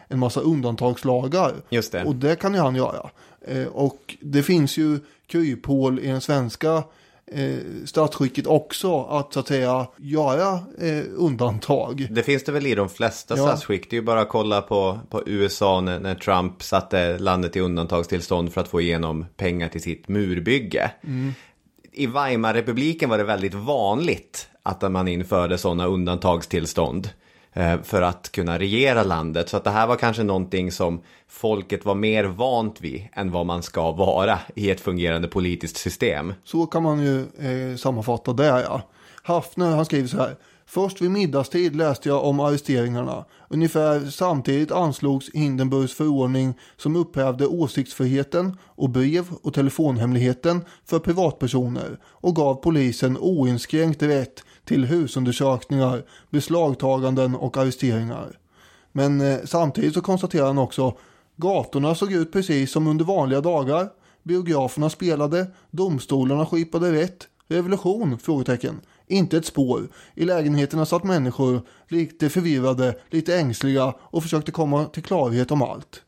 en massa undantagslagar. Just det. Och det kan ju han göra. Eh, och det finns ju kryphål i den svenska eh, statsskicket också att så att säga göra eh, undantag. Det finns det väl i de flesta Ja. statsskick. Det är ju bara att kolla på, på U S A när, när Trump satte landet i undantagstillstånd för att få igenom pengar till sitt murbygge. Mm. I Weimarrepubliken var det väldigt vanligt att man införde sådana undantagstillstånd eh, för att kunna regera landet. Så att det här var kanske någonting som folket var mer vant vid än vad man ska vara i ett fungerande politiskt system. Så kan man ju eh, sammanfatta det, ja. Hafner, han skriver så här. Först vid middagstid läste jag om arresteringarna. Ungefär samtidigt anslogs Hindenburgs förordning som upphävde åsiktsfriheten och brev- och telefonhemligheten för privatpersoner och gav polisen oinskränkt rätt till husundersökningar, beslagtaganden och arresteringar. Men eh, samtidigt så konstaterar han också gatorna såg ut precis som under vanliga dagar. Biograferna spelade, domstolarna skipade rätt. Revolution? Frågetecken. Inte ett spår. I lägenheterna satt människor lite förvirrade, lite ängsliga och försökte komma till klarhet om allt.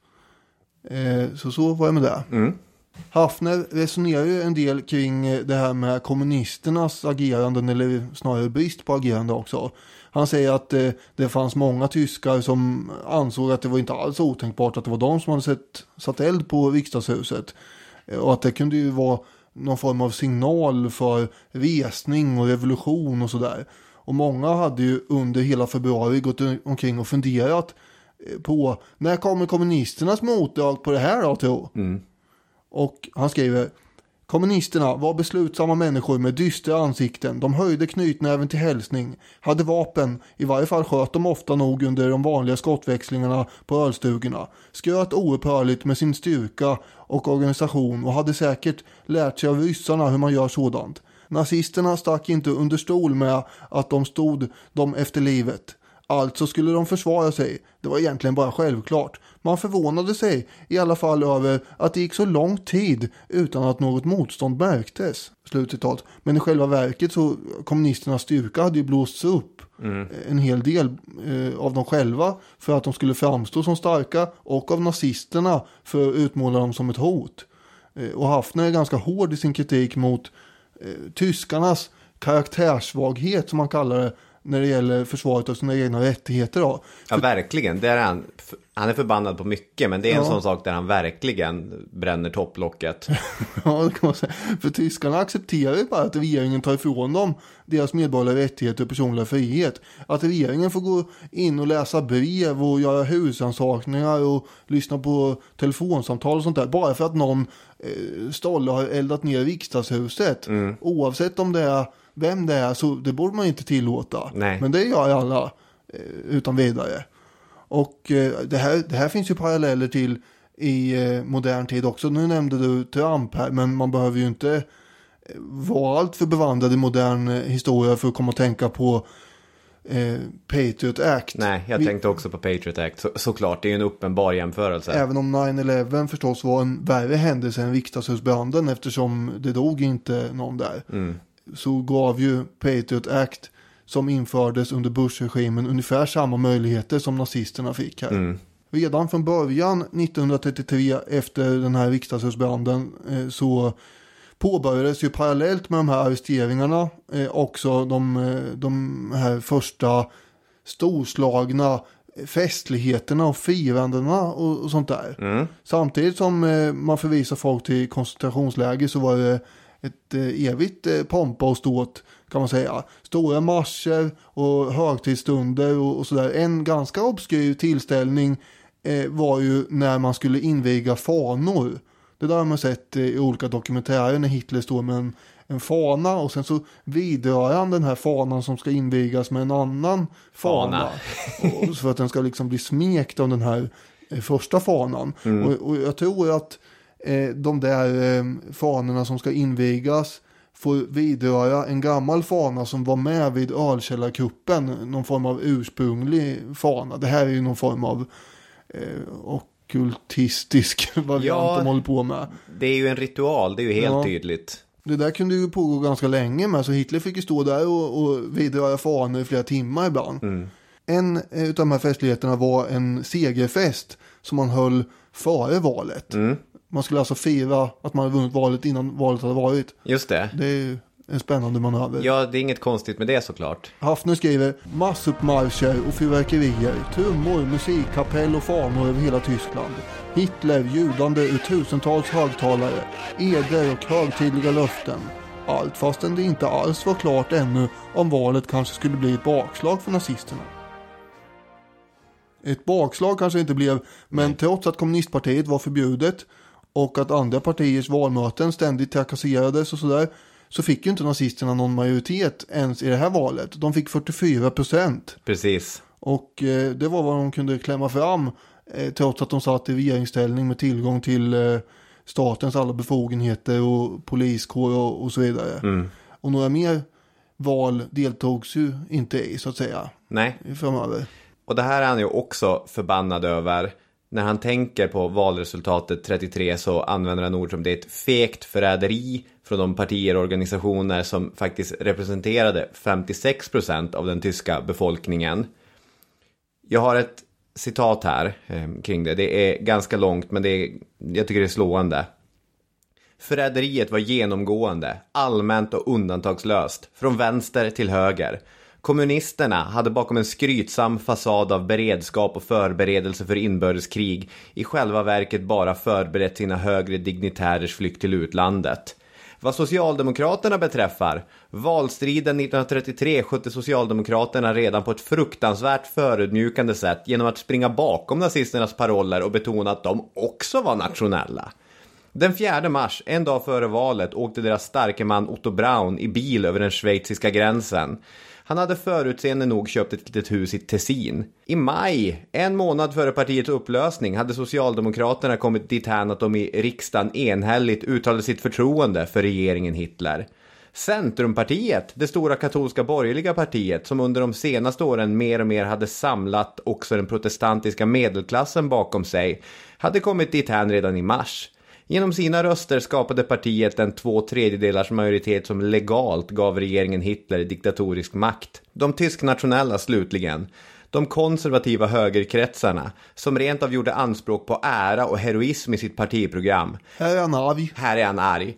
Eh, så så var det med det. Mm. Hafner resonerar ju en del kring det här med kommunisternas ageranden, eller snarare brist på agerande också. Han säger att eh, det fanns många tyskar som ansåg att det var inte alls otänkbart att det var de som hade sett, satt eld på riksdagshuset. Eh, och att det kunde ju vara någon form av signal för resning och revolution och sådär. Och många hade ju under hela februari gått omkring och funderat på när kommer kommunisternas motdrag på det här då, tro? Mm. Och han skriver: kommunisterna var beslutsamma människor med dystra ansikten. De höjde knytnäven till hälsning, hade vapen, i varje fall sköt de ofta nog under de vanliga skottväxlingarna på ölstugorna. Skröt oupphörligt med sin styrka och organisation och hade säkert lärt sig av ryssarna hur man gör sådant. Nazisterna stack inte under stol med att de stod dem efter livet. Alltså skulle de försvara sig. Det var egentligen bara självklart. Man förvånade sig i alla fall över att det gick så lång tid utan att något motstånd märktes. Slutcitat. Men i själva verket så kommunisternas styrka hade ju blåsts upp mm. en hel del eh, av dem själva för att de skulle framstå som starka och av nazisterna för att utmåla dem som ett hot. Eh, och Hafner är ganska hård i sin kritik mot eh, tyskarnas karaktärssvaghet som man kallar det, när det gäller försvaret av sina egna rättigheter då. Ja, För... verkligen. Det är han, han är förbannad på mycket, men det är en ja. sån sak där han verkligen bränner topplocket. Ja, det kan man säga. För tyskarna accepterar ju bara att regeringen tar ifrån dem deras medborgerliga rättigheter och personliga frihet. Att regeringen får gå in och läsa brev och göra husansakningar och lyssna på telefonsamtal och sånt där. Bara för att någon eh, stolle har eldat ner riksdagshuset. Mm. Oavsett om det är vem det är, så det borde man inte tillåta. Nej. Men det gör alla eh, utan vidare. Och eh, det, här, det här finns ju paralleller till i eh, modern tid också. Nu nämnde du Trump här, men man behöver ju inte eh, vara allt för bevandrad i modern eh, historia för att komma att tänka på eh, Patriot Act. Nej, jag Vi, tänkte också på Patriot Act. Så, såklart, det är ju en uppenbar jämförelse. Även om nine eleven förstås var en värre händelse än riksdagshusbranden, eftersom det dog inte någon där. Mm. Så gav ju Patriot Act som infördes under Bush-regimen ungefär samma möjligheter som nazisterna fick här. Mm. Redan från början nittonhundratrettiotre efter den här riksdagshusbranden eh, så påbörjades ju parallellt med de här arresteringarna eh, också de, de här första storslagna festligheterna och firandena och, och sånt där. Mm. Samtidigt som eh, man förvisar folk till koncentrationsläger så var det ett eh, evigt eh, pompa och ståt kan man säga. Stora marscher och högtidsstunder och, och sådär. En ganska obskyr tillställning eh, var ju när man skulle inviga fanor. Det där har man sett eh, i olika dokumentärer när Hitler står med en, en fana och sen så vidrör han den här fanan som ska invigas med en annan fana. fana. och, för att den ska liksom bli smekt av den här eh, första fanan. Mm. Och, och jag tror att de där eh, fanorna som ska invigas får vidröra en gammal fana som var med vid ölkällarkuppen, någon form av ursprunglig fana. Det här är ju någon form av eh, ockultistisk variant ja, de håller på med. Det är ju en ritual, det är ju helt ja. tydligt. Det där kunde ju pågå ganska länge med, så Hitler fick ju stå där och, och vidröra fanor i flera timmar ibland. Mm. En av de här festligheterna var en segerfest som man höll före valet. Mm. Man skulle alltså fira att man hade vunnit valet innan valet hade varit. Just det. Det är ju en spännande manöver. Ja, det är inget konstigt med det såklart. Hafner skriver massuppmarscher och fyrverkerier, trummor, musikkapell och fanor över hela Tyskland. Hitler ljudande ur tusentals högtalare, eder och högtidliga löften. Allt fastän det inte alls var klart ännu om valet kanske skulle bli ett bakslag för nazisterna. Ett bakslag kanske inte blev, men Nej. trots att kommunistpartiet var förbjudet och att andra partiers valmöten ständigt trakasserades och sådär, så fick ju inte nazisterna någon majoritet ens i det här valet. De fick fyrtiofyra procent. Precis. Och eh, det var vad de kunde klämma fram eh, trots att de satt i regeringsställning med tillgång till eh, statens alla befogenheter och poliskår och, och så vidare. Mm. Och några mer val deltogs ju inte i, så att säga. Nej. Framöver. Och det här är han ju också förbannad över. När han tänker på valresultatet trettiotre så använder han ord som det är ett fegt förräderi från de partier och organisationer som faktiskt representerade femtiosex procent av den tyska befolkningen. Jag har ett citat här eh, kring det. Det är ganska långt, men det är, jag tycker det är slående. Förräderiet var genomgående, allmänt och undantagslöst, från vänster till höger. Kommunisterna hade bakom en skrytsam fasad av beredskap och förberedelse för inbördeskrig i själva verket bara förberett sina högre dignitärers flykt till utlandet. Vad Socialdemokraterna beträffar, valstriden nittonhundratrettiotre skötte Socialdemokraterna redan på ett fruktansvärt förödmjukande sätt genom att springa bakom nazisternas paroller och betona att de också var nationella. Den fjärde mars, en dag före valet, åkte deras starke man Otto Braun i bil över den schweiziska gränsen. Han hade förutseende nog köpt ett litet hus i Tessin. I maj, en månad före partiets upplösning, hade Socialdemokraterna kommit dithän att de i riksdagen enhälligt uttalade sitt förtroende för regeringen Hitler. Centrumpartiet, det stora katolska borgerliga partiet som under de senaste åren mer och mer hade samlat också den protestantiska medelklassen bakom sig, hade kommit dithän redan i mars. Genom sina röster skapade partiet en två tredjedelars majoritet som legalt gav regeringen Hitler diktatorisk makt. De tysknationella slutligen, de konservativa högerkretsarna, som rent av gjorde anspråk på ära och heroism i sitt partiprogram. Här är han arg. Här är han arg.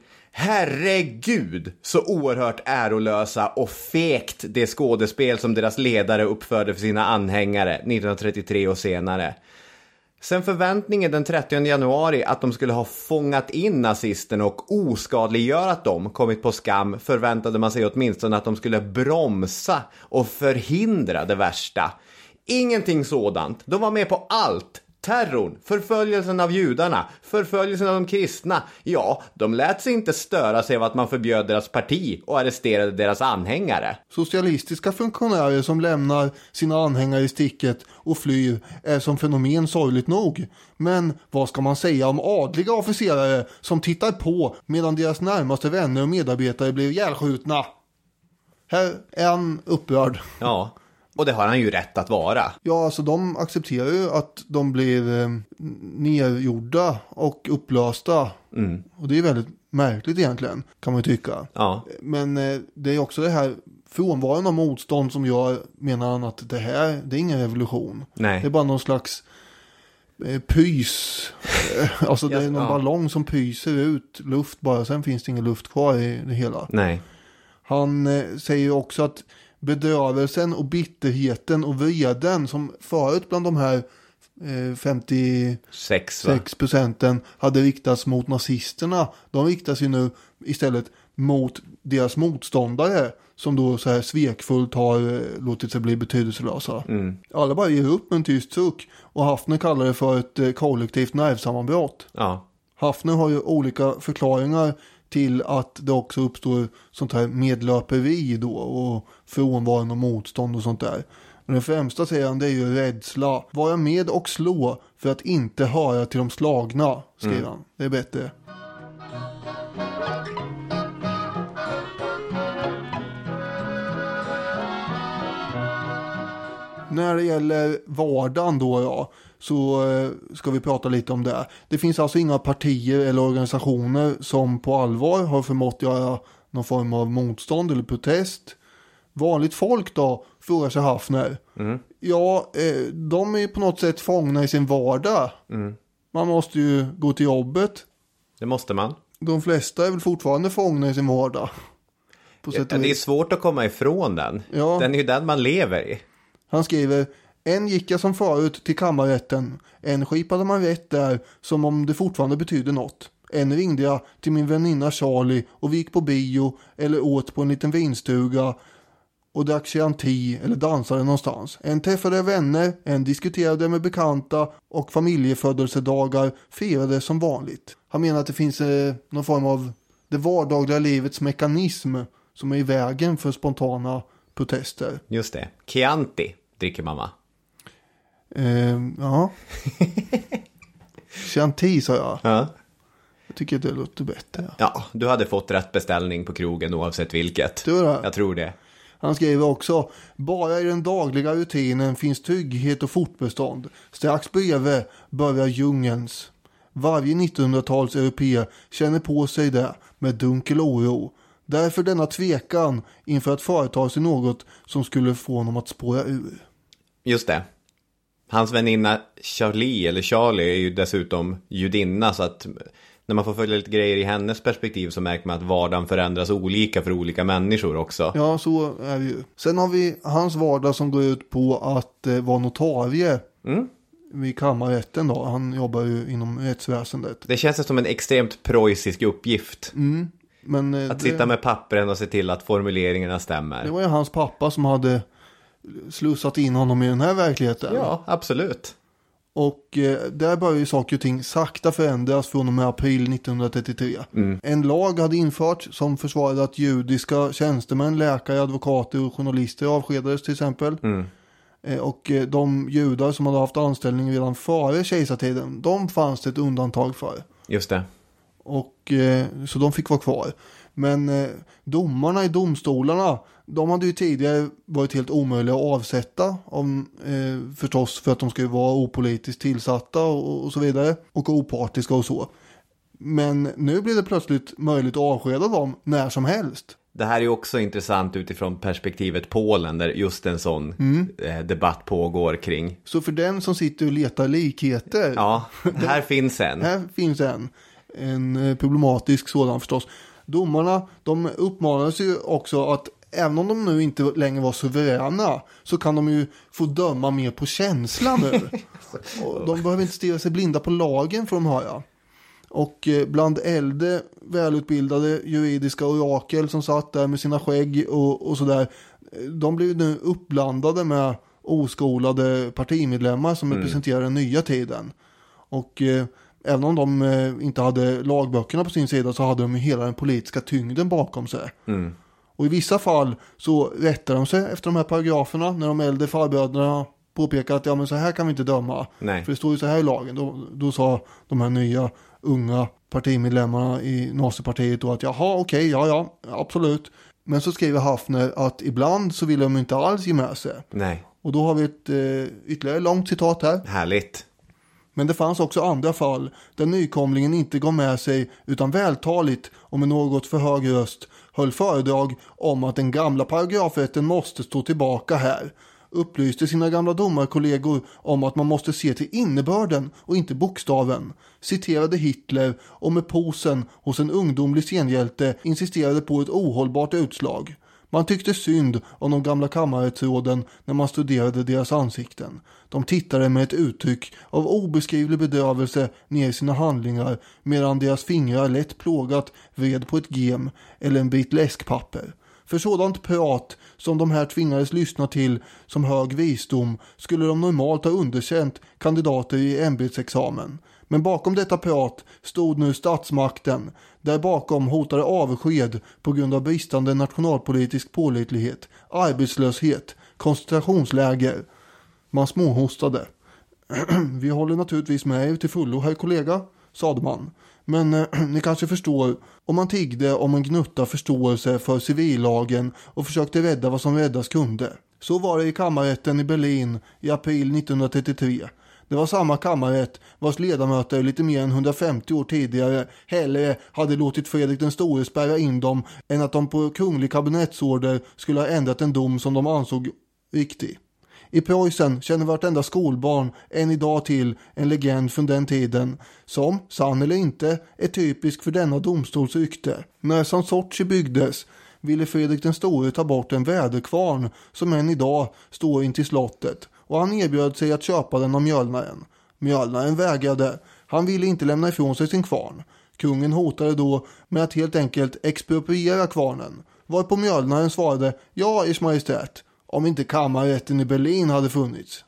Herregud, så oerhört ärolösa och fegt det skådespel som deras ledare uppförde för sina anhängare nittonhundratrettiotre och senare. Sen förväntningen den trettionde januari att de skulle ha fångat in nazisterna och oskadliggörat dem kommit på skam, förväntade man sig åtminstone att de skulle bromsa och förhindra det värsta. Ingenting sådant. De var med på allt. Terrorn, förföljelsen av judarna, förföljelsen av de kristna. Ja, de lät sig inte störa sig av att man förbjöd deras parti och arresterade deras anhängare. Socialistiska funktionärer som lämnar sina anhängare i sticket och flyr är som fenomen sorgligt nog. Men vad ska man säga om adliga officerare som tittar på medan deras närmaste vänner och medarbetare blir ihjälskjutna? Här är han upprörd. Ja. Och det har han ju rätt att vara. Ja, alltså de accepterar ju att de blir eh, nergjorda och upplösta. Mm. Och det är väldigt märkligt egentligen, kan man ju tycka. Ja. Men eh, det är också det här frånvaron av motstånd som gör, menar han, att det här, det är ingen revolution. Nej. Det är bara någon slags eh, pys. Alltså det är någon ja. ballong som pyser ut luft bara. Sen finns det ingen luft kvar i det hela. Nej. Han eh, säger också att bedrövelsen och bitterheten och vreden som förut bland de här eh, femtiosex procenten hade riktats mot nazisterna, de riktas ju nu istället mot deras motståndare som då så här svekfullt har eh, låtit sig bli betydelselösa. Mm. Alla bara ger upp med en tyst suck, och Hafner kallar det för ett eh, kollektivt nervsammanbrott. Ja. Hafner har ju olika förklaringar till att det också uppstår sånt här medlöperi då och frånvaron och motstånd och sånt där. Men den främsta, säger han, det är ju rädsla. Vara med och slå för att inte höra till de slagna, skriver mm. han. Det är bättre. När det gäller vardagen då, ja, så eh, ska vi prata lite om det. Det finns alltså inga partier eller organisationer som på allvar har förmått göra någon form av motstånd eller protest. Vanligt folk då frågar sig Hafner. Mm. Ja, eh, de är ju på något sätt fångna i sin vardag. Mm. Man måste ju gå till jobbet. Det måste man. De flesta är väl fortfarande fångna i sin vardag. På sätt och Ja, det är vis. svårt att komma ifrån den. Ja. Den är ju den man lever i. Han skriver: en gick jag som förut till kammarrätten. En skipade man rätt där som om det fortfarande betyder något. En ringde jag till min väninna Charlie och vi gick på bio eller åt på en liten vinstuga och drack Chianti eller dansade någonstans. En träffade vänner, en diskuterade med bekanta och familjefödelsedagar firade som vanligt. Han menar att det finns eh, någon form av det vardagliga livets mekanism som är i vägen för spontana protester. Just det. Chianti dricker mamma. Eh, ja. Chianti sa jag. Ja. Jag tycker det låter bättre. Ja, du hade fått rätt beställning på krogen oavsett vilket. Tror du? Jag tror det. Han skriver också: bara i den dagliga rutinen finns trygghet och fortbestånd. Strax bredvid börjar djungelns. Varje nittonhundratals europé känner på sig det med dunkel oro. Därför denna tvekan inför att företa sig något som skulle få honom att spåra ur. Just det. Hans väninna Charlie, eller Charlie, är ju dessutom judinna, så att när man får följa lite grejer i hennes perspektiv så märker man att vardagen förändras olika för olika människor också. Ja, så är det ju. Sen har vi hans vardag som går ut på att eh, vara notarie. Mm. Vid kammarrätten då. Han jobbar ju inom rättsväsendet. Det känns som en extremt preussisk uppgift. Mm. Men, eh, att det, sitta med pappren och se till att formuleringarna stämmer. Det var ju hans pappa som hade slussat in honom i den här verkligheten. Ja, absolut. Och eh, där börjar ju saker och ting sakta förändras från och med april nittonhundratrettiotre. Mm. En lag hade införts som försvarade att judiska tjänstemän, läkare, advokater och journalister avskedades till exempel. Mm. Eh, och eh, de judar som hade haft anställning redan före kejsartiden, de fanns det ett undantag för. Just det. Och eh, så de fick vara kvar. Men eh, domarna i domstolarna, de hade ju tidigare varit helt omöjliga att avsätta. Om, eh, förstås för att de skulle vara opolitiskt tillsatta och, och så vidare. Och opartiska och så. Men nu blir det plötsligt möjligt att avskeda dem när som helst. Det här är ju också intressant utifrån perspektivet Polen, där just en sån Mm. eh, debatt pågår kring. Så för den som sitter och letar likheter. Ja, här finns en. Här finns en. En eh, problematisk sådan förstås. Domarna, de uppmanades ju också att även om de nu inte längre var suveräna så kan de ju få döma mer på känsla nu. Och de behöver inte stirra sig blinda på lagen för de höra. Och eh, bland äldre välutbildade juridiska orakel som satt där med sina skägg och, och sådär, de blev nu uppblandade med oskolade partimedlemmar som Mm. representerar den nya tiden. Och eh, även om de eh, inte hade lagböckerna på sin sida så hade de ju hela den politiska tyngden bakom sig. Mm. Och i vissa fall så rättar de sig efter de här paragraferna när de äldre farbröderna påpekar att ja, men så här kan vi inte döma. Nej. För det står ju så här i lagen. Då, då sa de här nya unga partimedlemmarna i nazipartiet då att jaha okej, ja ja, absolut. Men så skriver Hafner att ibland så vill de inte alls ge med sig. Nej. Och då har vi ett eh, ytterligare långt citat här. Härligt. Men det fanns också andra fall där nykomlingen inte gav med sig utan vältaligt och med något för hög röst höll föredrag om att den gamla paragrafrätten måste stå tillbaka här. Upplyste sina gamla domarkollegor om att man måste se till innebörden och inte bokstaven. Citerade Hitler och med posen hos en ungdomlig scenhjälte insisterade på ett ohållbart utslag. Man tyckte synd om de gamla kammarrättsråden när man studerade deras ansikten. De tittade med ett uttryck av obeskrivlig bedrövelse ner i sina handlingar medan deras fingrar lätt plågat vred på ett gem eller en bit läskpapper. För sådant prat som de här tvingades lyssna till som hög visdom skulle de normalt ha underkänt kandidater i ämbetsexamen. Men bakom detta prat stod nu statsmakten, där bakom hotade avsked på grund av bristande nationalpolitisk pålitlighet, arbetslöshet, koncentrationsläger. Man småhostade. Vi håller naturligtvis med er till fullo, herr kollega, sade man. Men eh, ni kanske förstår, om man tiggde om en gnutta förståelse för civillagen och försökte rädda vad som räddas kunde. Så var det i kammarrätten i Berlin i april nittonhundratrettiotre. Det var samma kammarrätt vars ledamöter lite mer än hundrafemtio år tidigare hellre hade låtit Fredrik den store spärra in dem än att de på kunglig kabinettsorder skulle ha ändrat en dom som de ansåg riktig. I Preussen känner vartenda skolbarn än idag till en legend från den tiden som, sann eller inte, är typisk för denna domstols rykte. När Sanssouci byggdes ville Fredrik den store ta bort en väderkvarn som än idag står in till slottet och han erbjöd sig att köpa den av mjölnaren. Mjölnaren vägrade. Han ville inte lämna ifrån sig sin kvarn. Kungen hotade då med att helt enkelt expropriera kvarnen. Varpå mjölnaren svarade, ja, ers majestät, om inte kammarrätten i Berlin hade funnits.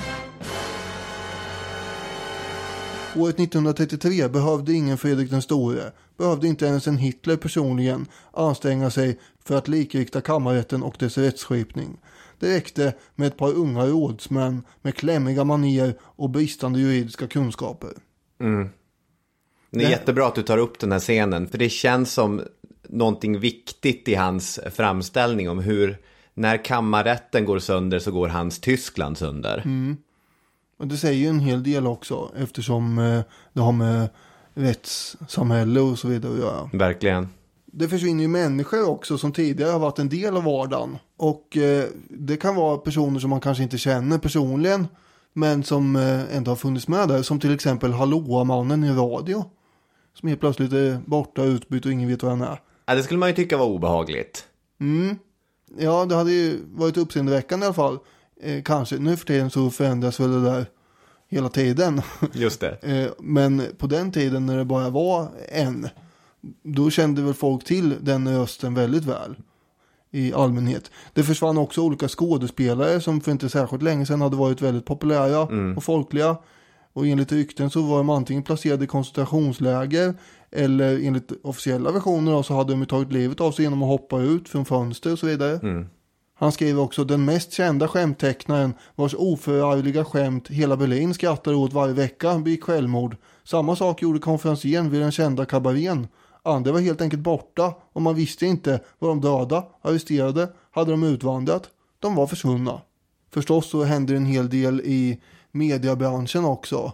Året nittonhundratrettiotre behövde ingen Fredrik den store, behövde inte ens en Hitler personligen anstränga sig för att likrikta kammarrätten och dess rättsskipning. Det räckte med ett par unga rådsmän med klämmiga manier och bristande juridiska kunskaper. Mm. Det är det... jättebra att du tar upp den här scenen, för det känns som någonting viktigt i hans framställning om hur när kammarrätten går sönder så går hans Tyskland sönder. Mm. Och det säger ju en hel del också eftersom eh, det har med rättssamhälle och så vidare att göra. Verkligen. Det försvinner ju människor också som tidigare har varit en del av vardagen. Och eh, det kan vara personer som man kanske inte känner personligen men som eh, ändå har funnits med där. Som till exempel Hallåa-mannen i radio. Som helt plötsligt är borta, utbytt och ingen vet vad han är. Ja, det skulle man ju tycka var obehagligt. Mm. Ja, det hade ju varit uppseendeväckande i alla fall. Eh, kanske. Nu för tiden så förändras väl det där hela tiden. Just det. eh, men på den tiden när det bara var en, då kände väl folk till den rösten väldigt väl i allmänhet. Det försvann också olika skådespelare som för inte särskilt länge sedan hade varit väldigt populära mm. och folkliga. Och enligt rykten så var de antingen placerade i koncentrationsläger eller enligt officiella versioner så hade de tagit livet av sig genom att hoppa ut från fönster och så vidare. Mm. Han skrev också den mest kända skämttecknaren vars oförargliga skämt hela Berlin skrattar åt varje vecka begick självmord. Samma sak gjorde konferensen vid den kända kabarén. Andra var helt enkelt borta och man visste inte var de döda, arresterade, hade de utvandrat. De var försvunna. Förstås så hände en hel del i mediebranschen också.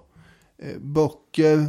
Böcker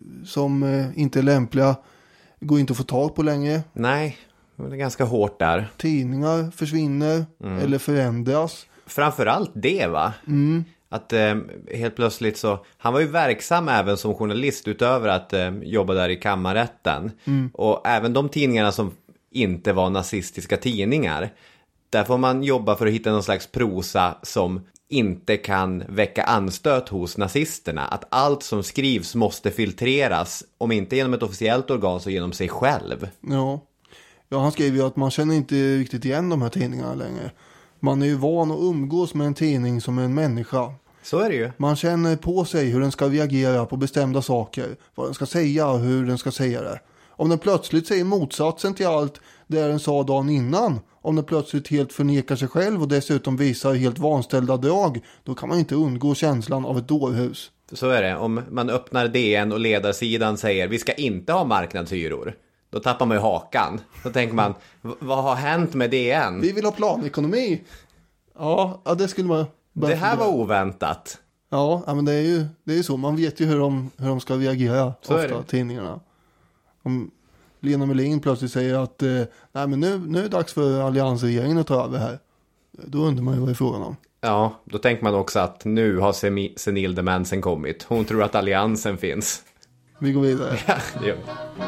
som inte är lämpliga går inte att få tag på längre. Nej, det är ganska hårt där. Tidningar försvinner mm. eller förändras. Framförallt det va? Mm. Att eh, helt plötsligt så, han var ju verksam även som journalist utöver att eh, jobba där i kammarrätten. Mm. Och även de tidningarna som inte var nazistiska tidningar. Där får man jobba för att hitta någon slags prosa som inte kan väcka anstöt hos nazisterna. Att allt som skrivs måste filtreras, om inte genom ett officiellt organ så genom sig själv. Ja, ja han skrev ju att man känner inte riktigt igen de här tidningarna längre. Man är ju van att umgås med en tidning som en människa. Så är det ju. Man känner på sig hur den ska reagera på bestämda saker. Vad den ska säga och hur den ska säga det. Om den plötsligt säger motsatsen till allt det den sa dagen innan. Om den plötsligt helt förnekar sig själv och dessutom visar helt vanställda drag. Då kan man inte undgå känslan av ett dårhus. Så är det. Om man öppnar D N och ledarsidan säger vi ska inte ha marknadshyror. Då tappar man ju hakan. Då tänker man, vad har hänt med D N? Vi vill ha planekonomi. Ja, ja det skulle man... Det här var oväntat. Ja, ja men det är ju det är ju så. Man vet ju hur de, hur de ska reagera så ofta, tidningarna. Om Lena Melin plötsligt säger att eh, nej, men nu, nu är det dags för alliansregeringen att ta över här. Då undrar man ju vad det är frågan om. Ja, då tänker man också att nu har semi- senil demensen kommit. Hon tror att alliansen finns. Vi går vidare. Ja, det gör vi.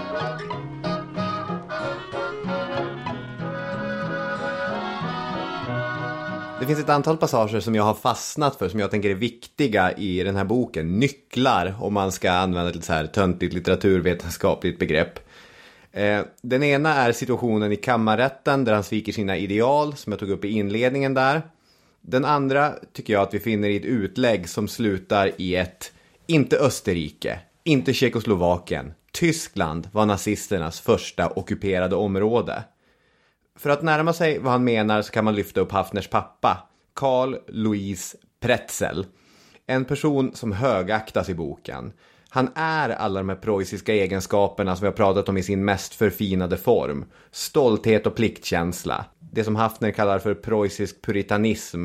Det finns ett antal passager som jag har fastnat för som jag tänker är viktiga i den här boken. Nycklar, om man ska använda ett så här töntigt litteraturvetenskapligt begrepp. Eh, den ena är situationen i kammarrätten där han sviker sina ideal, som jag tog upp i inledningen där. Den andra tycker jag att vi finner i ett utlägg som slutar i ett inte Österrike, inte Tjeckoslovakien. Tyskland var nazisternas första ockuperade område. För att närma sig vad han menar så kan man lyfta upp Haffners pappa, Karl Louis Pretzel. En person som högaktas i boken. Han är alla de här preussiska egenskaperna som vi har pratat om i sin mest förfinade form. Stolthet och pliktkänsla. Det som Haffner kallar för preussisk puritanism.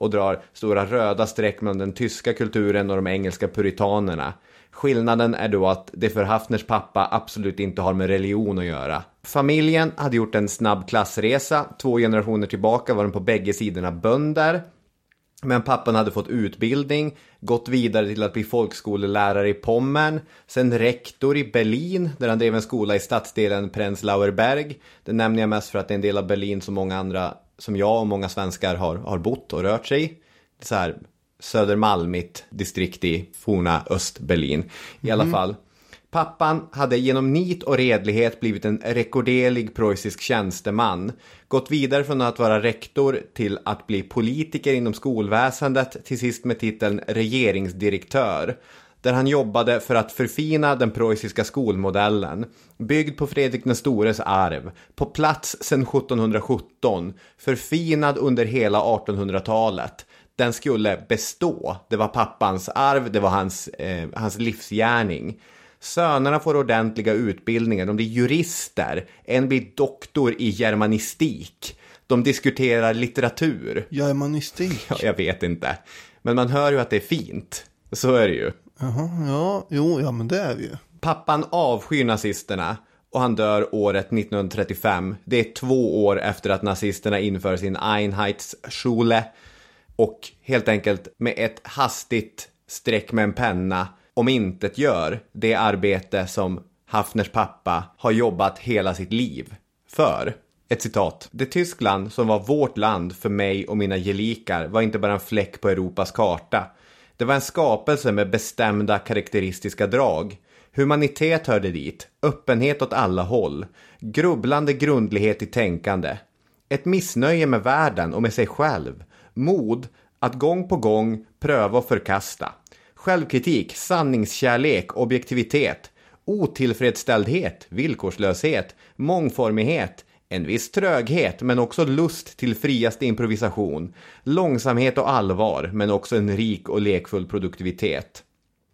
och drar stora röda streck mellan den tyska kulturen och de engelska puritanerna. Skillnaden är då att det för Haffners pappa absolut inte har med religion att göra. Familjen hade gjort en snabb klassresa. Två generationer tillbaka var de på bägge sidorna bönder. Men pappan hade fått utbildning, gått vidare till att bli folkskolelärare i Pommern, sen rektor i Berlin där han drev en skola i stadsdelen Prenzlauer Berg. Det nämner jag mest för att det är en del av Berlin som många andra, som jag och många svenskar har, har bott och rört sig i. Det är så här Södermalmigt distrikt i forna Östberlin. I alla mm. fall. Pappan hade genom nit och redlighet blivit en rekorderlig preussisk tjänsteman. Gått vidare från att vara rektor till att bli politiker inom skolväsendet, till sist med titeln regeringsdirektör. Där han jobbade för att förfina den preussiska skolmodellen. Byggd på Fredrik den stores arv. På plats sedan sjuttonhundrasjutton. Förfinad under hela artonhundratalet. Den skulle bestå. Det var pappans arv, det var hans, eh, hans livsgärning. Sönerna får ordentliga utbildningar, de blir jurister, en blir doktor i germanistik. De diskuterar litteratur. Germanistik? Ja, jag vet inte. Men man hör ju att det är fint. Så är det ju. Jaha, ja, jo, ja men det är det ju. Pappan avskyr nazisterna och han dör året nittonhundratrettiofem. Det är två år efter att nazisterna inför sin Einheitsschule. Och helt enkelt med ett hastigt streck med en penna om intet gör det arbete som Haffners pappa har jobbat hela sitt liv för. Ett citat. Det Tyskland som var vårt land för mig och mina gelikar var inte bara en fläck på Europas karta. Det var en skapelse med bestämda karaktäristiska drag. Humanitet hörde dit, öppenhet åt alla håll, grubblande grundlighet i tänkande. Ett missnöje med världen och med sig själv. Mod att gång på gång pröva och förkasta. Självkritik, sanningskärlek, objektivitet. Otillfredsställdhet, villkorslöshet, mångformighet. En viss tröghet men också lust till friaste improvisation. Långsamhet och allvar men också en rik och lekfull produktivitet.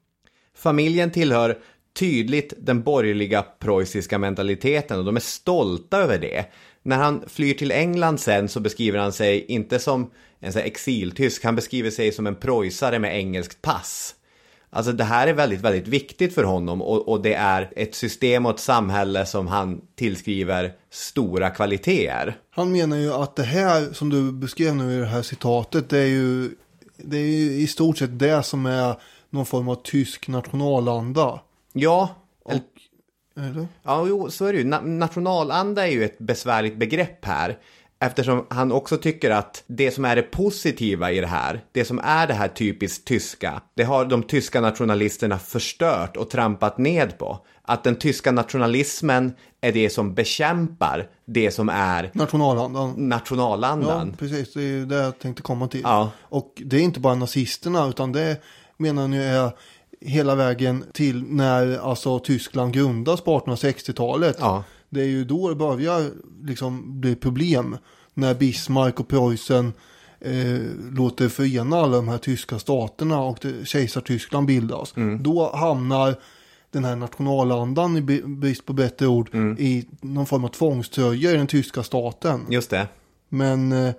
Familjen tillhör tydligt den borgerliga preussiska mentaliteten och de är stolta över det. När han flyr till England sen så beskriver han sig inte som en så här exiltysk, han beskriver sig som en preussare med engelskt pass. Alltså det här är väldigt, väldigt viktigt för honom och, och det är ett system och ett samhälle som han tillskriver stora kvaliteter. Han menar ju att det här som du beskrev nu i det här citatet, det är ju, det är ju i stort sett det som är någon form av tysk nationalanda. Ja, och, eller? Ja, jo, så är det ju. Na- nationalanda är ju ett besvärligt begrepp här. Eftersom han också tycker att det som är det positiva i det här, det som är det här typiskt tyska, det har de tyska nationalisterna förstört och trampat ned på. Att den tyska nationalismen är det som bekämpar det som är nationalandan. nationalandan. Ja, precis. Det är ju det jag tänkte komma till. Ja. Och det är inte bara nazisterna utan det menar ni är hela vägen till när alltså Tyskland grundas på artonhundrasextiotalet. Ja. Det är ju då det börjar liksom bli problem när Bismarck och Preussen eh, låter förena alla de här tyska staterna och det, kejsartyskland bildas. Mm. Då hamnar den här nationalandan i brist på bättre ord mm. i någon form av tvångströja i den tyska staten. Just det. Men eh,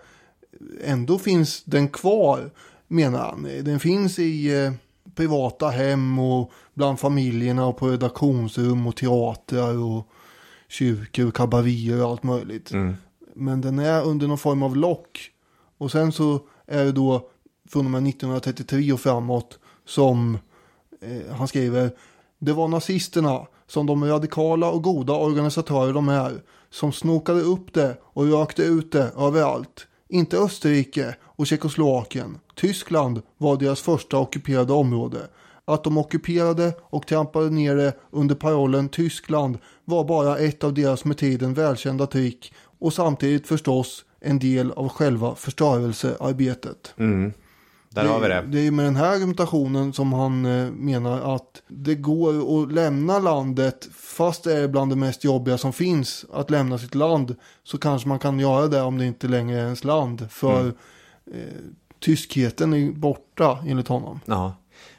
ändå finns den kvar, menar han. Den finns i eh, privata hem och bland familjerna och på redaktionsrum och teatrar och kyrkor och kabarier och allt möjligt. Mm. Men den är under någon form av lock. Och sen så är det då från och med nittonhundratrettiotre och framåt som eh, han skriver: det var nazisterna som de radikala och goda organisatörer de är som snokade upp det och rökte ut det överallt. Inte Österrike och Tjeckoslovakien. Tyskland var deras första ockuperade område. Att de ockuperade och trampade ner det under parollen Tyskland var bara ett av deras med tiden välkända trick och samtidigt förstås en del av själva förstörelsearbetet. Mm. Där har vi det. Det är med den här argumentationen som han eh, menar att det går att lämna landet fast det är bland det mest jobbiga som finns att lämna sitt land, så kanske man kan göra det om det inte längre är ens land för mm. eh, tyskheten är borta enligt honom. Ja.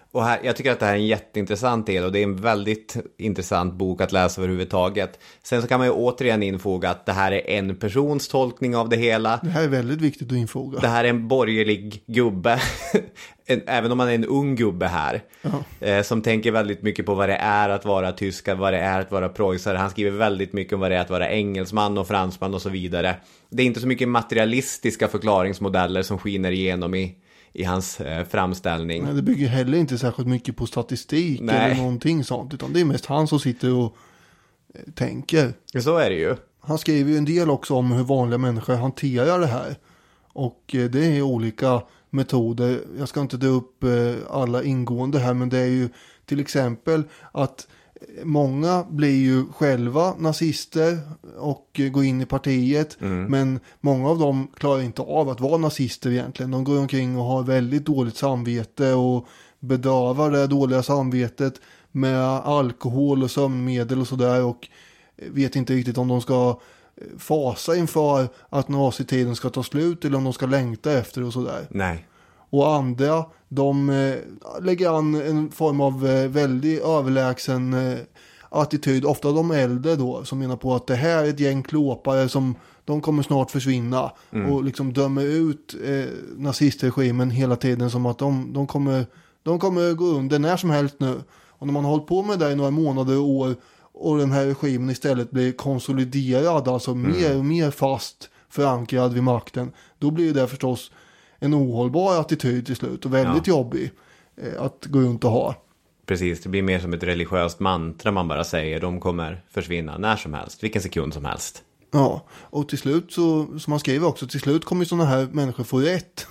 Och här, jag tycker att det här är en jätteintressant del och det är en väldigt intressant bok att läsa överhuvudtaget. Sen så kan man ju återigen infoga att det här är en persons tolkning av det hela. Det här är väldigt viktigt att infoga. Det här är en borgerlig gubbe, en, även om man är en ung gubbe här, eh, som tänker väldigt mycket på vad det är att vara tyskar, vad det är att vara preussare. Han skriver väldigt mycket om vad det är att vara engelsman och fransman och så vidare. Det är inte så mycket materialistiska förklaringsmodeller som skiner igenom i i hans eh, framställning. Nej, det bygger heller inte särskilt mycket på statistik Nej. eller någonting sånt, utan det är mest han som sitter och eh, tänker. Så är det ju. Han skriver ju en del också om hur vanliga människor hanterar det här. Och eh, det är olika metoder. Jag ska inte dra upp eh, alla ingående här, men det är ju till exempel att många blir ju själva nazister och går in i partiet, mm. men många av dem klarar inte av att vara nazister egentligen. De går omkring och har väldigt dåligt samvete och bedövar det dåliga samvetet med alkohol och sömnmedel och sådär, och vet inte riktigt om de ska fasa inför att nazitiden ska ta slut eller om de ska längta efter och sådär. Nej. Och andra, de eh, lägger an en form av eh, väldigt överlägsen eh, attityd. Ofta de äldre då, som menar på att det här är ett gäng klåpare som de kommer snart försvinna. Mm. Och liksom dömer ut eh, nazistregimen hela tiden som att de, de, kommer, de kommer gå under när som helst nu. Och när man har hållit på med det i några månader och år och den här regimen istället blir konsoliderad, alltså mm. mer och mer fast förankrad vid makten, då blir det förstås en ohållbar attityd till slut och väldigt ja. jobbig eh, att gå runt och ha. Precis, det blir mer som ett religiöst mantra man bara säger. De kommer försvinna när som helst, vilken sekund som helst. Ja, och till slut så, som man skriver också, till slut kommer ju sådana här människor få rätt.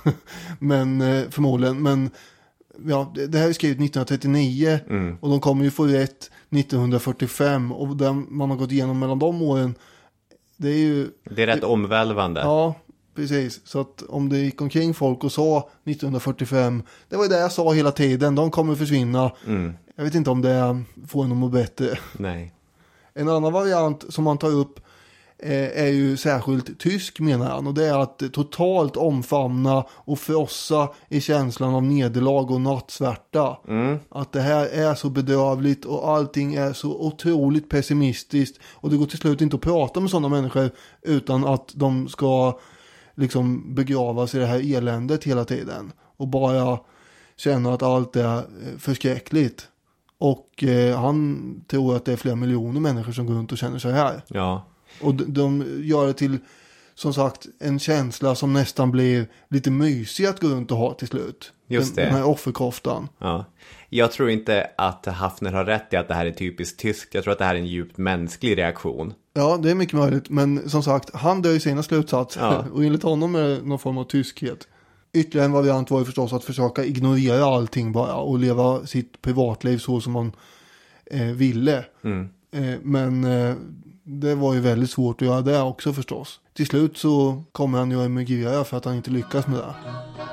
men eh, förmodligen, men ja, det, det här är skrivet nittonhundratrettionio mm. och de kommer ju få rätt nittonhundrafyrtiofem, och den man har gått igenom mellan de åren, det är ju... Det är rätt det, omvälvande. Ja, precis. Så att om det gick omkring folk och sa nittonhundrafyrtiofem, det var ju det jag sa hela tiden, de kommer försvinna. Mm. Jag vet inte om det får en att må bättre. Nej. En annan variant som man tar upp eh, är ju särskilt tysk, menar han. Och det är att totalt omfamna och frossa i känslan av nederlag och nattsvärta. Mm. Att det här är så bedrövligt och allting är så otroligt pessimistiskt. Och det går till slut inte att prata med sådana människor utan att de ska liksom begravas i det här eländet hela tiden. Och bara känna att allt är förskräckligt. Och eh, han tror att det är flera miljoner människor som går runt och känner så här. Ja. Och de, de gör det till, som sagt, en känsla som nästan blir lite mysig att gå runt och ha till slut. Just det. Den, den här offerkoftan. Ja. Jag tror inte att Haffner har rätt i att det här är typiskt tyskt. Jag tror att det här är en djupt mänsklig reaktion. Ja, det är mycket möjligt. Men som sagt, han dör i sina slutsatser. Ja. Och enligt honom är det någon form av tyskhet. Ytterligare en variant var ju förstås att försöka ignorera allting bara och leva sitt privatliv så som man eh, ville. Mm. Eh, men eh, det var ju väldigt svårt att göra det också förstås. Till slut så kommer han ju att emigrera för att han inte lyckas med det.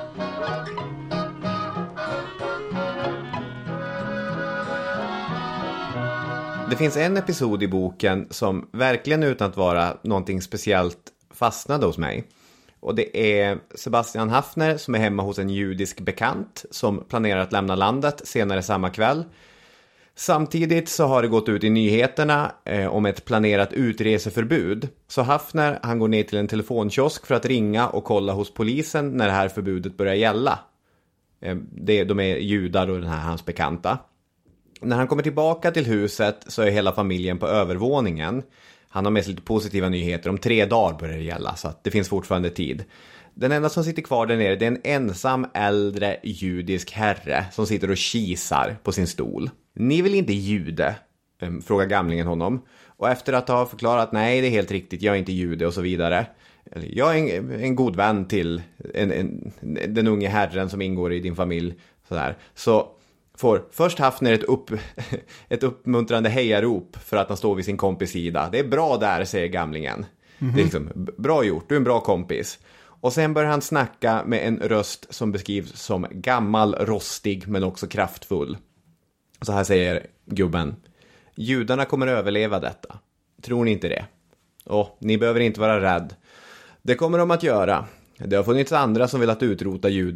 Det finns en episod i boken som verkligen utan att vara någonting speciellt fastnade hos mig. Och det är Sebastian Haffner som är hemma hos en judisk bekant som planerar att lämna landet senare samma kväll. Samtidigt så har det gått ut i nyheterna eh, om ett planerat utreseförbud. Så Haffner, han går ner till en telefonkiosk för att ringa och kolla hos polisen när det här förbudet börjar gälla. Eh, det, de är judar och den här hans bekanta. När han kommer tillbaka till huset så är hela familjen på övervåningen. Han har med sig lite positiva nyheter. Om tre dagar börjar det gälla, så att det finns fortfarande tid. Den enda som sitter kvar där nere, det är en ensam äldre judisk herre som sitter och kisar på sin stol. Ni är väl inte jude? Frågar gamlingen honom. Och efter att ha förklarat, nej det är helt riktigt, jag är inte jude och så vidare. Jag är en, en god vän till en, en, den unge herren som ingår i din familj. Sådär. Så får först Haffner ett, upp, ett uppmuntrande hejarop för att han står vid sin kompis sida. Det är bra där, säger gamlingen. Mm-hmm. Det är liksom, bra gjort, du är en bra kompis. Och sen börjar han snacka med en röst som beskrivs som gammal, rostig men också kraftfull. Så här säger gubben: judarna kommer överleva detta. Tror ni inte det? Och ni behöver inte vara rädd. Det kommer de att göra. Det har funnits andra som vill att utrota judarna.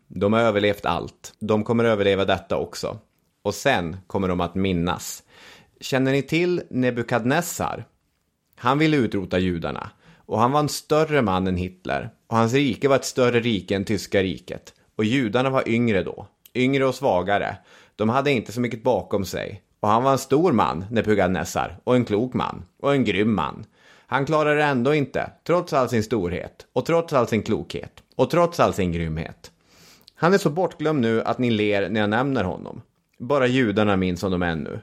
De har överlevt allt. De kommer överleva detta också. Och sen kommer de att minnas. Känner ni till Nebukadnessar? Han ville utrota judarna. Och han var en större man än Hitler. Och hans rike var ett större rike än tyska riket. Och judarna var yngre då. Yngre och svagare. De hade inte så mycket bakom sig. Och han var en stor man, Nebukadnessar. Och en klok man. Och en grym man. Han klarade det ändå inte. Trots all sin storhet. Och trots all sin klokhet. Och trots all sin grymhet. Han är så bortglömd nu att ni ler när jag nämner honom. Bara judarna minns honom ännu.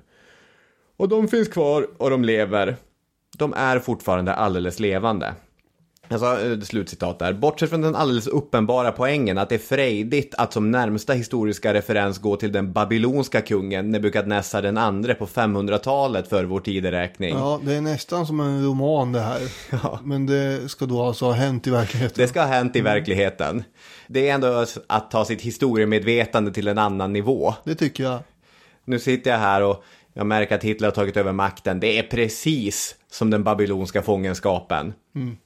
Och de finns kvar och de lever. De är fortfarande alldeles levande. Alltså, slutcitat där. Bortsett från den alldeles uppenbara poängen att det är frejdigt att som närmsta historiska referens gå till den babylonska kungen Nebukadnessar den andre på femhundratalet för vår tideräkning. Ja, det är nästan som en roman det här. Ja. Men det ska då alltså ha hänt i verkligheten. Det ska ha hänt i verkligheten. Det är ändå att ta sitt historiemedvetande till en annan nivå. Det tycker jag. Nu sitter jag här och jag märker att Hitler har tagit över makten. Det är precis som den babylonska fångenskapen. Mm.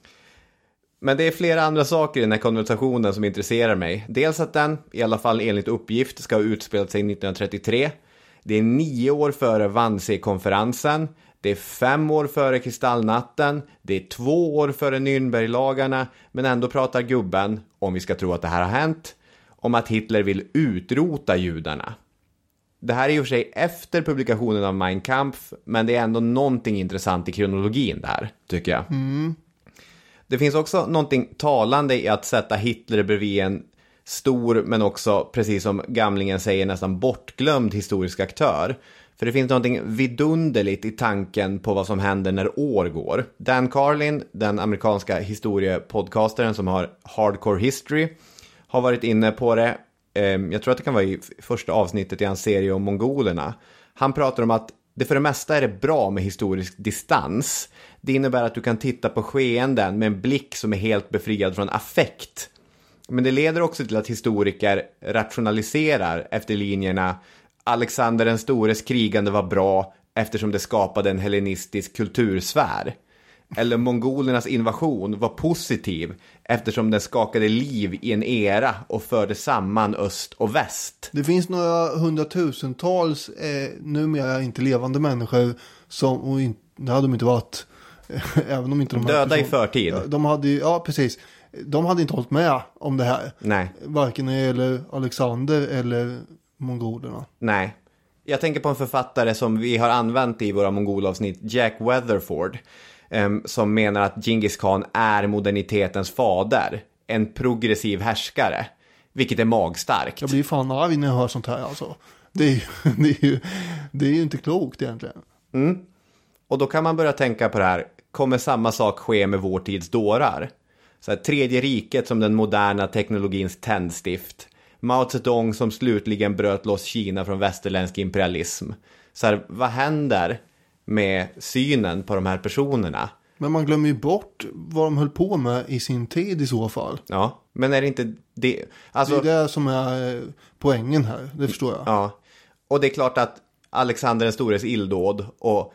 Men det är flera andra saker i den här konversationen som intresserar mig. Dels att den, i alla fall enligt uppgift, ska ha utspelat sig nittonhundratrettiotre. Det är nio år före Wannsee-konferensen. Det är fem år före Kristallnatten. Det är två år före Nürnberglagarna. Men ändå pratar gubben, om vi ska tro att det här har hänt, om att Hitler vill utrota judarna. Det här är ju för sig efter publikationen av Mein Kampf, men det är ändå någonting intressant i kronologin där, tycker jag. Mm. Det finns också någonting talande i att sätta Hitler bredvid en stor, men också, precis som gamlingen säger, nästan bortglömd historisk aktör. För det finns någonting vidunderligt i tanken på vad som händer när år går. Dan Carlin, den amerikanska historiepodcastaren som har Hardcore History, har varit inne på det. Jag tror att det kan vara i första avsnittet i en serie om mongolerna. Han pratar om att det för det mesta är det bra med historisk distans. Det innebär att du kan titta på skeenden med en blick som är helt befriad från affekt. Men det leder också till att historiker rationaliserar efter linjerna Alexander den stores krigande var bra eftersom det skapade en hellenistisk kultursfär. Eller mongolernas invasion var positiv eftersom den skakade liv i en era och förde samman öst och väst. Det finns några hundratusentals eh, numera inte levande människor som, och in, det hade de inte varit även om inte de döda person, i förtid. De hade, ja, precis. De hade inte hållit med om det här. Nej. Varken när det gäller Alexander eller mongolerna. Nej. Jag tänker på en författare som vi har använt i våra mongolavsnitt, Jack Weatherford, um, som menar att Genghis Khan är modernitetens fader. En progressiv härskare. Vilket är magstarkt. Jag blir fan arg när jag hör sånt här alltså. Det är ju, det är ju, det är ju inte klokt egentligen. Mm. Och då kan man börja tänka på det här. Kommer samma sak ske med vår tids dårar? Så här, tredje riket som den moderna teknologins tändstift. Mao Zedong som slutligen bröt loss Kina från västerländsk imperialism. Så här, vad händer med synen på de här personerna? Men man glömmer ju bort vad de höll på med i sin tid i så fall. Ja, men är det inte det? Alltså, det är det som är poängen här, det förstår jag. Ja, och det är klart att Alexander den stores illdåd och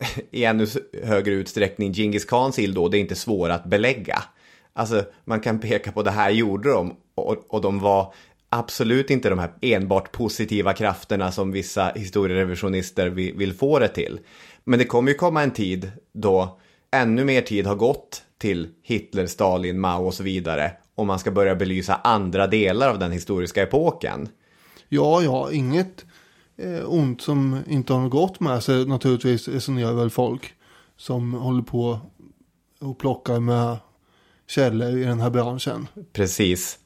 i ännu högre utsträckning Genghis Khans illdåd, det är inte svåra att belägga. Alltså, man kan peka på det här gjorde de och, och de var absolut inte de här enbart positiva krafterna som vissa historierevisionister vill, vill få det till. Men det kommer ju komma en tid då ännu mer tid har gått till Hitler, Stalin, Mao och så vidare om man ska börja belysa andra delar av den historiska epoken. Ja, ja, inget eh, ont som inte har gått med sig naturligtvis resonerar väl folk som håller på och plockar med källor i den här branschen. Precis.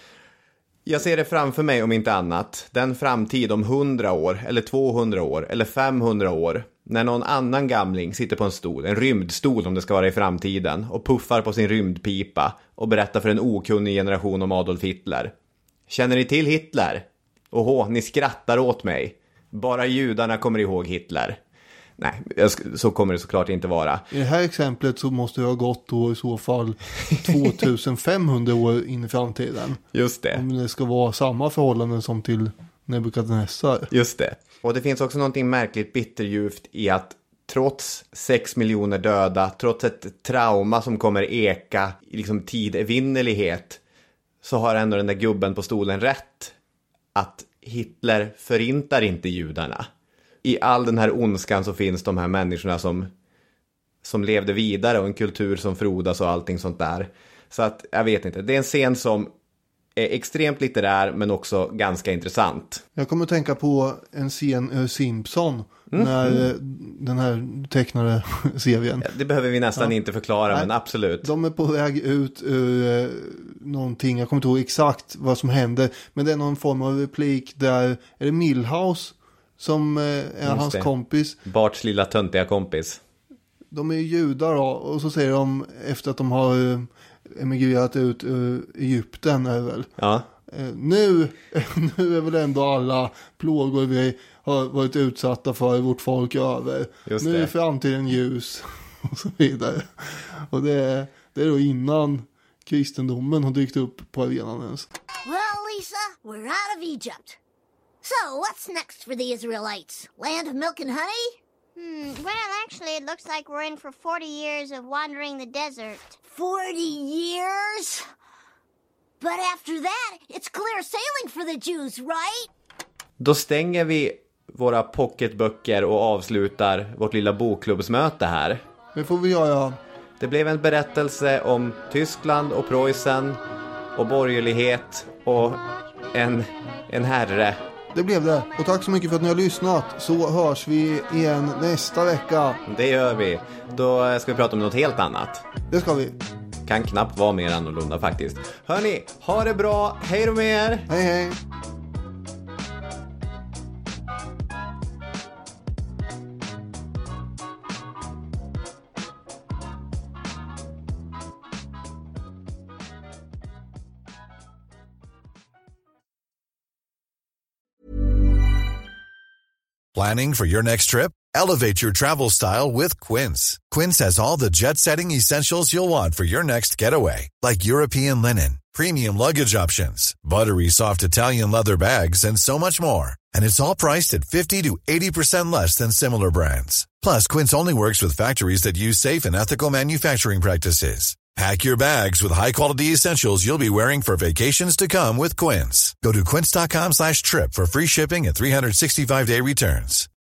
Jag ser det framför mig om inte annat. Den framtid om hundra år, eller tvåhundra år, eller femhundra år. När någon annan gamling sitter på en stol, en rymdstol om det ska vara i framtiden, och puffar på sin rymdpipa och berättar för en okunnig generation om Adolf Hitler. Känner ni till Hitler? Åhå, ni skrattar åt mig. Bara judarna kommer ihåg Hitler. Nej, så kommer det såklart inte vara. I det här exemplet så måste det ha gått då i så fall tvåtusenfemhundra år in i framtiden. Just det. Om det ska vara samma förhållanden som till Nebukadnessar. Just det. Och det finns också någonting märkligt bitterljuvt i att trots sex miljoner döda, trots ett trauma som kommer eka i liksom tidevinnerlighet, så har ändå den där gubben på stolen rätt. Att Hitler förintar inte judarna. I all den här ondskan så finns de här människorna som, som levde vidare och en kultur som frodas och allting sånt där. Så att, jag vet inte, det är en scen som är extremt litterär men också ganska intressant. Jag kommer att tänka på en scen ur Simpson Mm. när mm. den här tecknade serien. Det behöver vi nästan ja. inte förklara, Nej, men absolut. De är på väg ut ur eh, någonting, jag kommer inte ihåg exakt vad som händer, men det är någon form av replik där, är det Milhouse som eh, är Just hans det. kompis. Barts lilla töntiga kompis. De är judar då, och så säger de efter att de har eh, emigrerat ut ur Egypten är det väl. Ja. Eh, nu, nu är väl ändå alla plågor vi har varit utsatta för vårt folk över. Just nu det. är framtiden ljus och så vidare. Och det är, det är då innan kristendomen har dykt upp på arenan ens. Well, Lisa, we're out of Egypt. So, what's next for the Israelites? Land of milk and honey? Hmm, well, actually, it looks like we're in for forty years of wandering the desert. forty years? But after that, it's clear sailing for the Jews, right? Då stänger vi våra pocketböcker och avslutar vårt lilla bokklubbsmöte här. Det får vi göra. Det blev en berättelse om Tyskland och Preussen och borgerlighet och en, en herre. Det blev det. Och tack så mycket för att ni har lyssnat. Så hörs vi igen nästa vecka. Det gör vi. Då ska vi prata om något helt annat. Det ska vi. Kan knappt vara mer annorlunda faktiskt. Hörni, ha det bra. Hej då med er. Hej hej. Planning for your next trip? Elevate your travel style with Quince. Quince has all the jet-setting essentials you'll want for your next getaway, like European linen, premium luggage options, buttery soft Italian leather bags, and so much more. And it's all priced at fifty to eighty percent less than similar brands. Plus, Quince only works with factories that use safe and ethical manufacturing practices. Pack your bags with high-quality essentials you'll be wearing for vacations to come with Quince. Go to quince.com slash trip for free shipping and three sixty-five day returns.